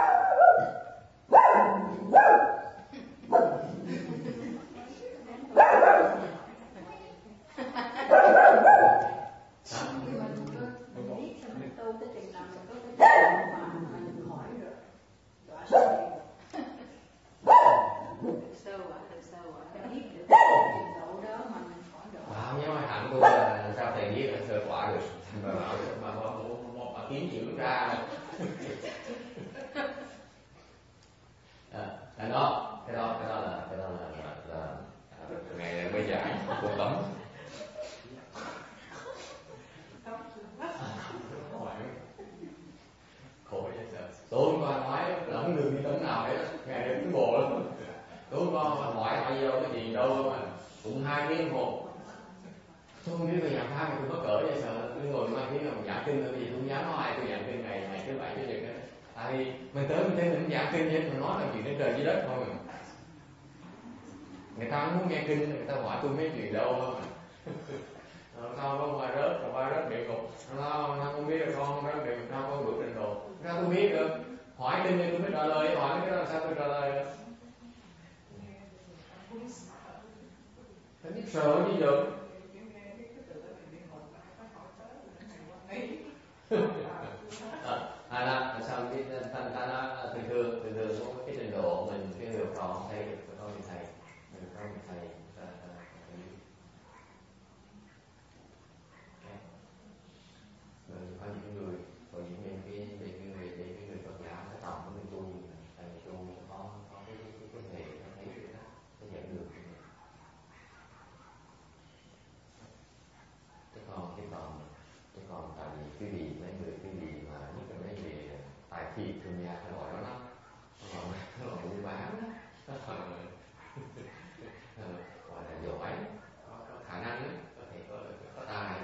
biết sao mình tu cái chừng nào mình có cái chừng mà mình khỏi rồi đọa sâu sơ quả để biết được cái trình độ đó mà mình khỏi đọa. Nhưng mà hẳn tôi là sao thầy biết là sơ quả được mà bảo mà kiếm chữ ra cái đó là ngày bây giờ cô tấm khổ vậy sợ. Tối hôm qua nói lẫn đường đi tấm nào đấy ngày đêm cứ bồ lắm. Tối hôm qua hỏi vô cái gì đâu mà cũng 2 tiếng hồ. Tôi không biết bây giờ hai mình có cỡ vậy sợ. Tôi ngồi mai tiếng là mình giảng kinh cái gì tôi không dám nói ai tôi giảng kinh ngày thứ 7 Chủ nhật đó. Tại vì mình tới mình giảng kinh vậy mình nói là chuyện trên trời dưới đất thôi. Người ta không muốn nghe kinh, người ta hỏi tôi mấy chuyện đâu mà. Sao có qua rớt địa ngục, nó không biết là con rớt địa ngục, sao có đủ trình độ, sao tôi biết được, hỏi kinh thì tôi mới trả lời, hỏi cái đó là sao tôi trả lời được. Tôi biết sợ chứ được. Là sao biết ta nói thường thường cái trình độ mình cái hiểu rõ thấy được con thầy có những người Phật giáo nó tổng của mình tu, tại vì tu có cái nghề nó thấy được đó, nó dẫn được. Chứ còn tại vì cái gì mà nhất là mấy người tài phiệt thường nhà phải gọi đó nó gọi buôn bán đó, gọi là giỏi, có khả năng đó, có thể có tài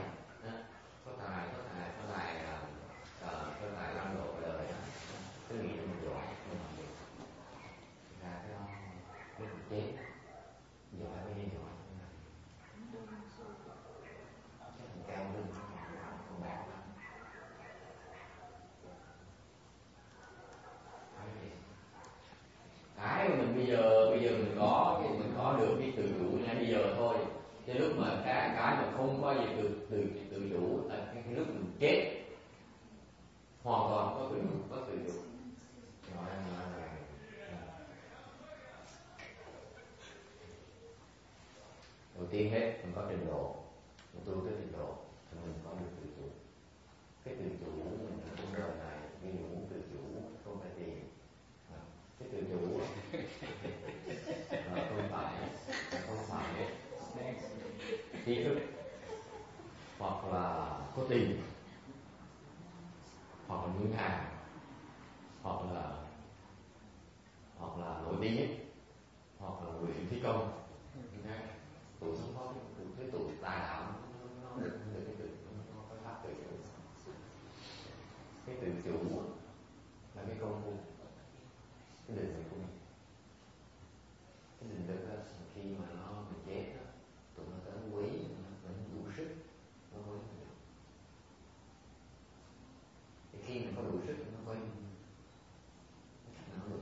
lăn lộn đời đó, cứ nghĩ là mình giỏi nhưng mà mình ra cái đó rất là chết. Giỏi bao nhiêu giỏi chắc mình cao hơn không bạc lắm. Cái mà mình bây giờ mình có được cái tự chủ ngay bây giờ thôi. Cái lúc mà cái mà không có gì tự chủ là cái lúc mình chết trí thức, hoặc là có tiền, hoặc là ngân hàng, hoặc là nổi tiếng, hoặc là luyện thi công. Tụi nó có cái tụi tài đạo nó được cái từ nó có pháp tự chủ. Cái tự chủ là cái công phu, cái định lực của mình. Cái định lực đó, khi mà mình chết đó, tụi nó tới quý, nó đủ sức, nó mới được. Thì khi mình có đủ sức, nó mới nó được.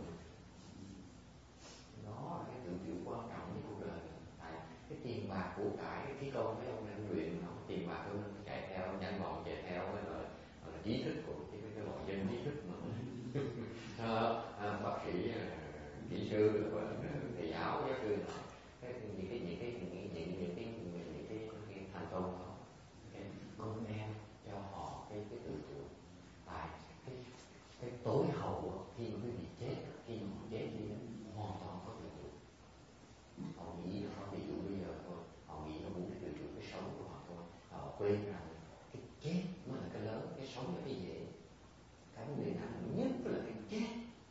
Đó là cái tự chủ quan trọng nhất cuộc đời. Tại cái tiền bạc của cải, cái khí công mấy ông đang luyện, nó tiền bạc cho nên chạy theo, nhanh gọn chạy theo cái rồi trí thức của cái loại dân trí thức mà bác sĩ, kỹ sư, thầy giáo, giáo sư, những cái thành công đó, con đem cho họ cái tự chủ. Tại cái tối hậu khi mà quý vị chết, khi mà họ chết đi hoàn toàn có tự chủ. Họ nghĩ là có tự chủ bây giờ thôi, họ nghĩ là muốn cái tự chủ cái sống của họ thôi. Họ quên rằng cái chết mới là cái lớn, cái sống là cái dễ. Cái vấn đề nặng nhất là cái chết.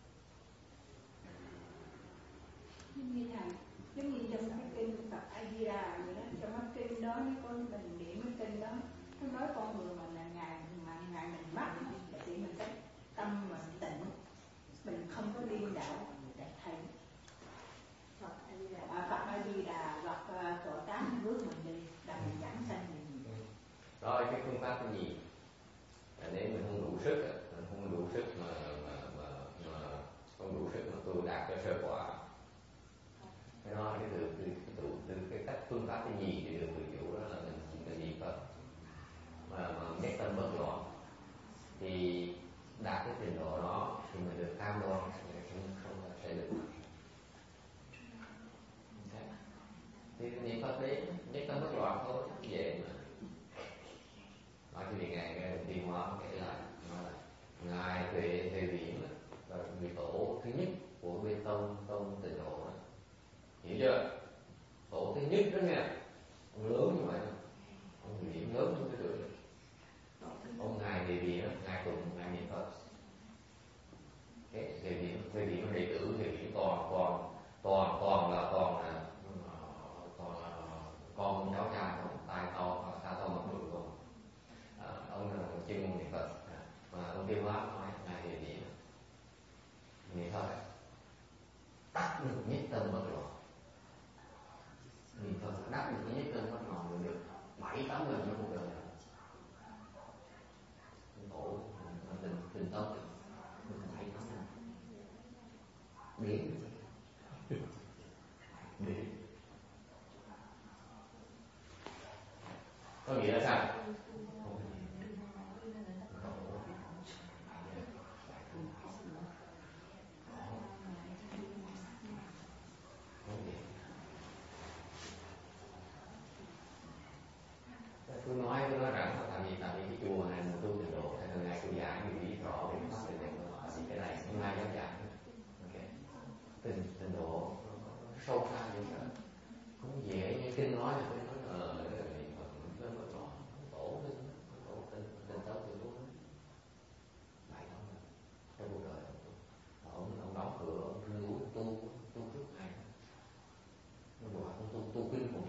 Như thầy, giống như trong cái kinh Phật A Di Đà vậy đó, trong cái kinh đó nó có mình điểm cái kinh đó, nó nói con người mà là ngày mình mất thì mình cái tâm mình tịnh, mình không có điên đảo để thầy Phật A Di Đà gặp tội tám bước mình đi, là mình giảm sanh gì. Rồi cái phương pháp cái gì? Nếu mình không đủ sức, mình không đủ sức mà không đủ sức mà tôi đạt cái sơ quả. Cái đó cái cách phương pháp cái gì thì được tự chủ đó là mình chỉ cần niệm Phật mà nhất tâm bất loạn. Thì đạt cái trình độ đó thì mình được cam đoan không sẽ được. Okay. Thì niệm Phật đến nhất tâm bất loạn thôi, dễ mà. Nói cái gì Ngài Tiên Hóa kể lại, nói là Ngài Huệ Viễn là người tổ thứ nhất của bên tông Tịnh Độ đó. Hiểu chưa? Tổ thứ nhất đó nha, ông lớn như vậy, ông Huệ Viễn lớn hơn cái tuổi. Ông Ngài Huệ Viễn, Ngài Tùng, Ngài niệm Phật. Cái Huệ Viễn là đệ tử Huệ Viễn toàn là con cháu cha, tai to, xa to mặt mũi luôn. Ông là một chuyên môn niệm Phật, mà ông Tiêu Hóa nói Ngài Huệ Viễn niệm Phật đắc được nhất tâm bất loạn. Niệm Phật đắc được nhất tâm bất loạn được 7-8 lần trong cuộc đời. Tổ tình tâm 7-8 lần. Biến có nghĩa là sao? Tôi nói rằng tại vì cái chùa này một tu Tịnh Độ, hay là Ngài tôi giảng nhiều lý rõ về pháp Tịnh Độ, tại vì cái này không ai dám giảng. Okay. Tịnh Độ sâu xa như vậy, không dễ như kinh nói là niệm Phật nó mất rõ, tổ tịnh tâm từ luôn. Vậy đó là trong cuộc đời ông đóng cửa, ông lưu tu trước hay, nhưng mà ông tu kinh cũng.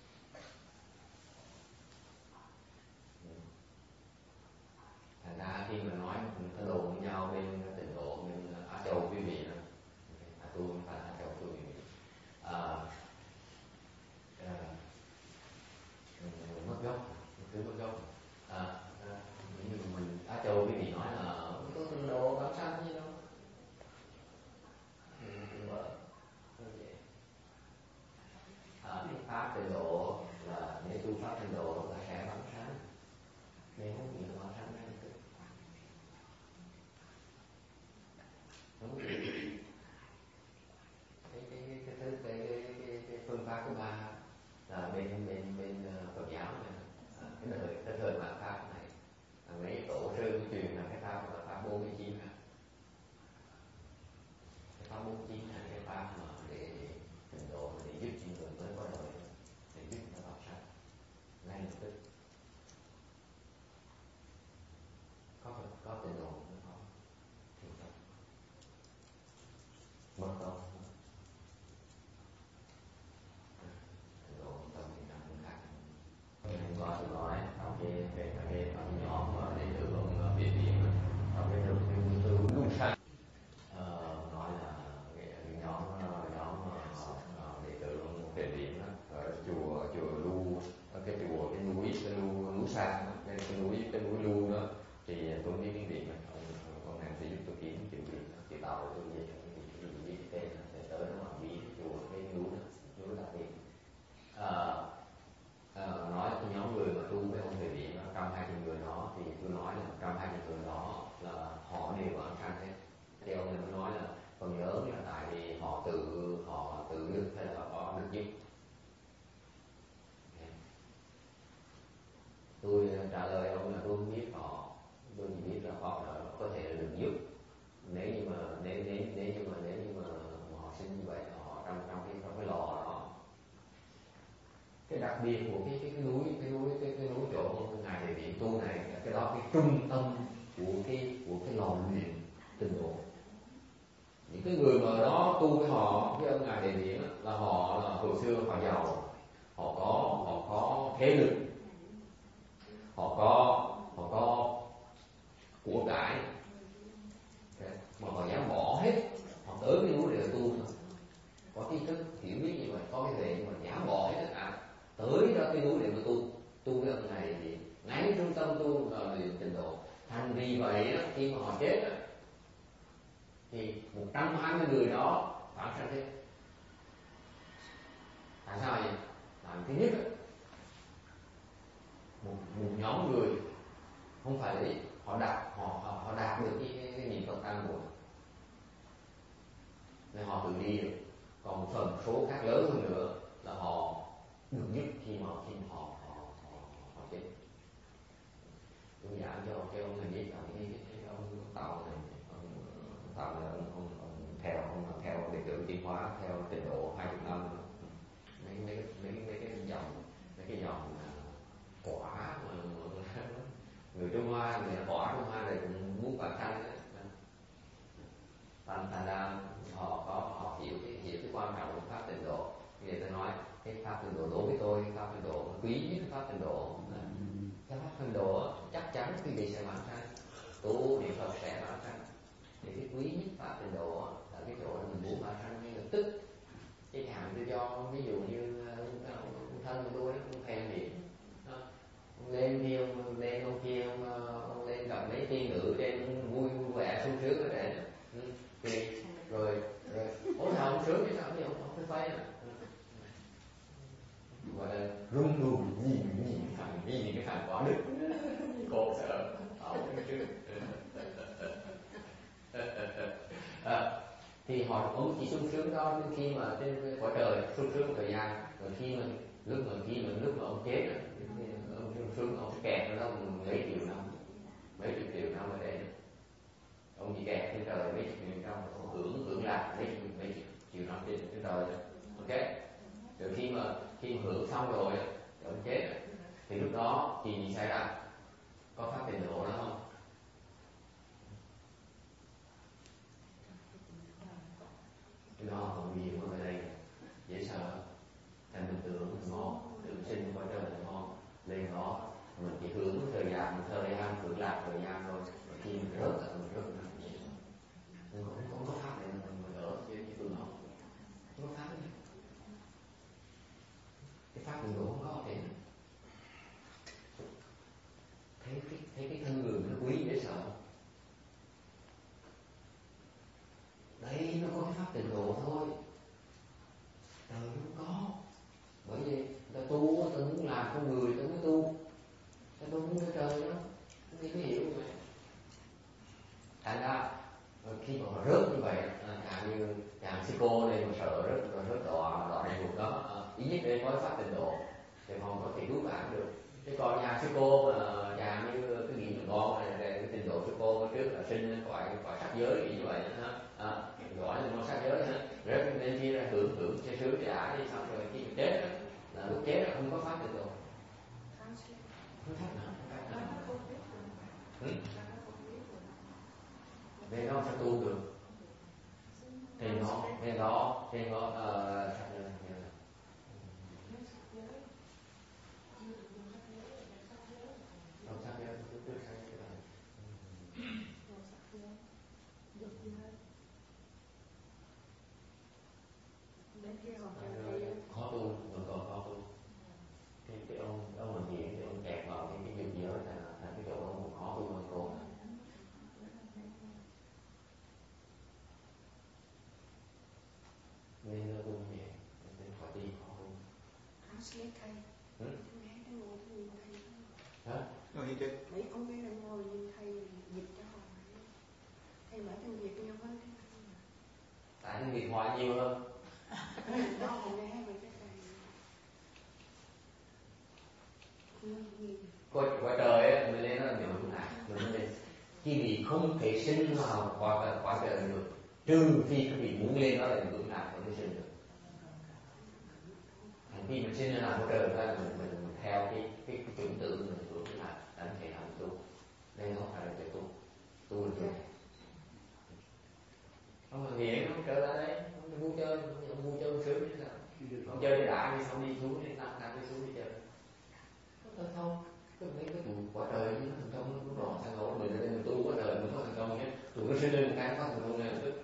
Thành ra khi mà nói mình có đồ với nhau bên Tịnh Độ, bên Á Châu quý vị đó, tôi không phải Á Châu tôi quý vị, mất gốc, thứ mất gốc. Như mình Á Châu quý vị nói là có Tịnh Độ bám sanh như đâu, cũng vợ như vậy. Cái pháp Tịnh Độ là để tu pháp Tịnh Độ là sẽ bám sanh, để không bị bám sanh này. biệt của cái núi chỗ ngài Đại Viện tu này, cái đó cái trung tâm của cái lò luyện Tịnh Độ. Những cái người mà đó tu với họ, với ông ngài Đại Viện là họ là hồi xưa họ giàu, họ có thế lực, họ có của cải, mà họ dám bỏ hết, họ tới cái núi để tu thôi, có tri thức hiểu biết như vậy, có cái huệ mà dám bỏ hết tất cả tới đó cái núi để mà tu với ông này thì ngay trung tâm tu là luyện Tịnh Độ. Thành vì vậy đó, khi mà họ chết đó, thì 120 người đó phản sanh thế. Tại sao vậy? Tại thứ nhất đó, một nhóm người không phải là họ đạt được cái niệm Phật an ổn nên họ tự đi được. Còn một phần số khác lớn hơn nữa là họ được giúp khi mà họ chết. Tôi giảng cho cái ông này biết cái ông Tàu này, ông Tàu này ông theo đệ tử tiến hóa theo Tịnh Độ 20 năm. Mấy cái dòng quả mà người Trung Hoa, người quả Trung Hoa này cũng muốn bản thân đấy. Thành ra họ hiểu cái quan trọng của pháp Tịnh Độ. Người ta nói cái pháp Tịnh Độ đối với tôi, cái pháp Tịnh Độ quý nhất cái pháp Tịnh Độ. Cái pháp Tịnh Độ chắc chắn quý vị sẽ bản thân, tu niệm Phật sẽ bản thân. Thì cái quý nhất pháp Tịnh Độ là cái chỗ mình muốn bản thân ngay lập tức. Cái hạn tự do, ví dụ như thân của tôi cũng thèm niệm, lên kia ông lên gặp mấy tiên nữ trên vui vẻ sung sướng ở trên thì rồi ủa sao ông sướng chứ sao thì ông phải phây gọi là rung đùm nhìn cái thằng quả đức cô sợ ông sướng thì ông chỉ sung sướng đó khi mà trên cõi trời sung sướng một thời gian, rồi khi mà lúc mà ông chết ông sung sướng, ông kẹt ở đó mấy chục triệu năm ở đây, ông chỉ kẹt trên trời mấy chục triệu năm, ông hưởng lạc mấy chục triệu năm trên trời. Ok, rồi khi mà hưởng xong rồi ông chết thì lúc đó thì gì xảy ra? Có pháp Tịnh Độ đó không? Cái đó còn nhiều ở đây dễ sợ. Thành mình tưởng ngon, tưởng sinh qua trời là ngon, lên đó mình chỉ hưởng thời gian hưởng lạc thời gian thôi. Rồi khi mình rớt là mình rớt vậy. Nhưng mà không có pháp để mình đỡ chứ phương họ không có pháp gì. Cái pháp Tịnh Độ không có thì thấy cái thân người nó quý dễ sợ. Đây nó có cái pháp Tịnh Độ thôi, trời không có. Bởi vì ta tu, ta muốn làm con người ta mới tu, ta đâu muốn cái trời đó, thì mới hiểu vậy. Thành ra khi mà họ rớt như vậy, chàng sư cô này mà sợ rớt đọa địa ngục đó, ý nhất đây có pháp Tịnh Độ thì họ có thể cứu vãn được. Chứ còn nhà sư cô mà chàng như cái gì mà ngon này, cái Tịnh Độ sư cô trước là sinh quả sắc giới như vậy ha, gọi là môn sắc giới ha, rớt lên kia là hưởng xe sướng để ái đi, xong rồi khi chết đó, là lúc chết là không có pháp Tịnh Độ, không pháp nào. Về nó sẽ tu được thì nó khó tu, vẫn còn khó tu. Cái ông mình hiện thì ông kẹt vào cái dục giới thành cái chỗ ông khó tu hơn cô. Nên nó tu nhẹ, nên khỏi đi khó tu. Hả? Ngồi nhìn thầy. Mấy ông bé đang ngồi nhìn thầy dịch cho họ. Thầy bảo tiếng Việt nhiều hơn. Tại tiếng Việt hỏi nhiều hơn. Đó họ nghe về cái thầy. Quả trời á, mình lên đó là mình hưởng lạc, mình lên. Khi vị không thể sinh vào quả trời được, trừ khi các vị muốn lên đó là mình hưởng lạc không thể sinh được. Thành khi mình sinh ra làm hỗ trợ là mình theo cái tưởng tượng mình tưởng là đánh thầy làm tu, đây không phải là để tu là tu. Không mà nghiện không trở lại đây, không vui chơi, không vui chơi sướng như sao? Không chơi để đã đi xong đi xuống đi năm đi xuống đi chơi. Không, cái tụi quả trời chứ thành công nó rõ thành công mình ở đây mình tu quả trời mình có thành công nhé, tụi nó sinh lên một cái có thành công ngay lập tức.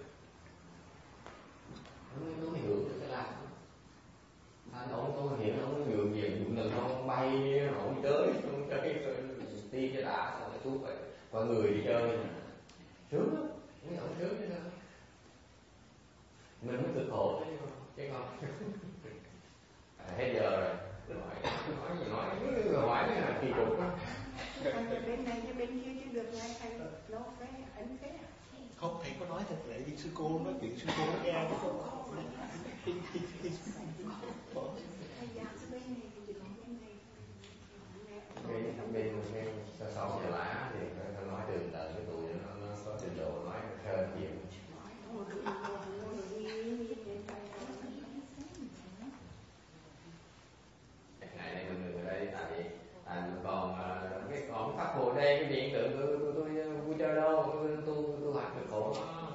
Nó mới hưởng được cái làm. Ông hiểu ông nhường nhiều dụng lần ông bay ông tới ông chơi ti cho đã xong rồi xuống vậy mọi người đi chơi sướng lắm, mấy ông sướng chứ sao mình mới cực khổ chứ không hết giờ rồi nói cái là kỳ cục á. Bên này hay bên kia chứ được ngay thầy nó cái ấn cái không, thầy có nói thật lệ đi sư cô nói chuyện sư cô nghe nó không thầy giáo bên này thì chỉ có bên này bên sau giờ lá thì nó nói từ từ cái tụi nó có trình độ nói hơn nhiều. Ngày nay mình ở đây tại vì còn cái pháp hội đây cái hiện tượng tôi vui chơi đâu, tôi hoạt được khổ đó.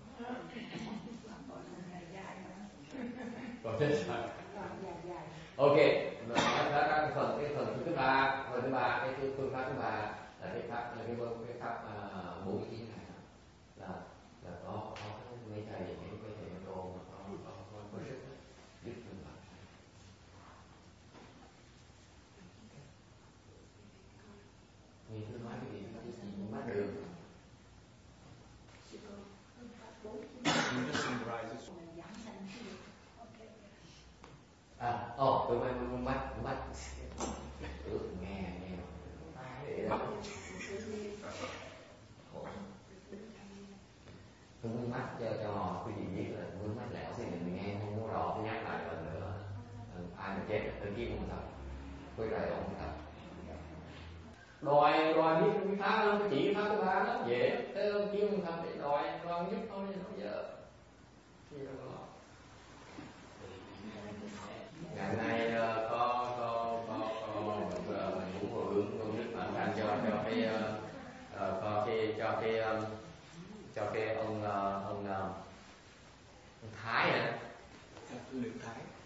Còn thế sao? Ok, đó phần thứ ba, cái phương pháp thứ ba là cái pháp bốn cái này là có mấy thầy cô mà có sức giúp mình làm. Nhìn tôi nói cái gì cũng bắt được. Tụi mình mắt nghe để đó. Tôi muốn mắt cho quý vị biết là muốn mắt lẻo thì mình nghe không có rõ, tôi nhắc lại lần nữa. Ai mà chết tôi kiếm một thật, quay lại ông thật. Đòi biết phá không, cái chỉ phá thứ ba đó dễ, thế không kiếm một thật để đòi giúp thôi chứ không giờ. Gì đâu mà. Ngày nay có mình cũng hồi hướng con Đức Mạnh Thành cho cái ông Thái à, Luyện Thái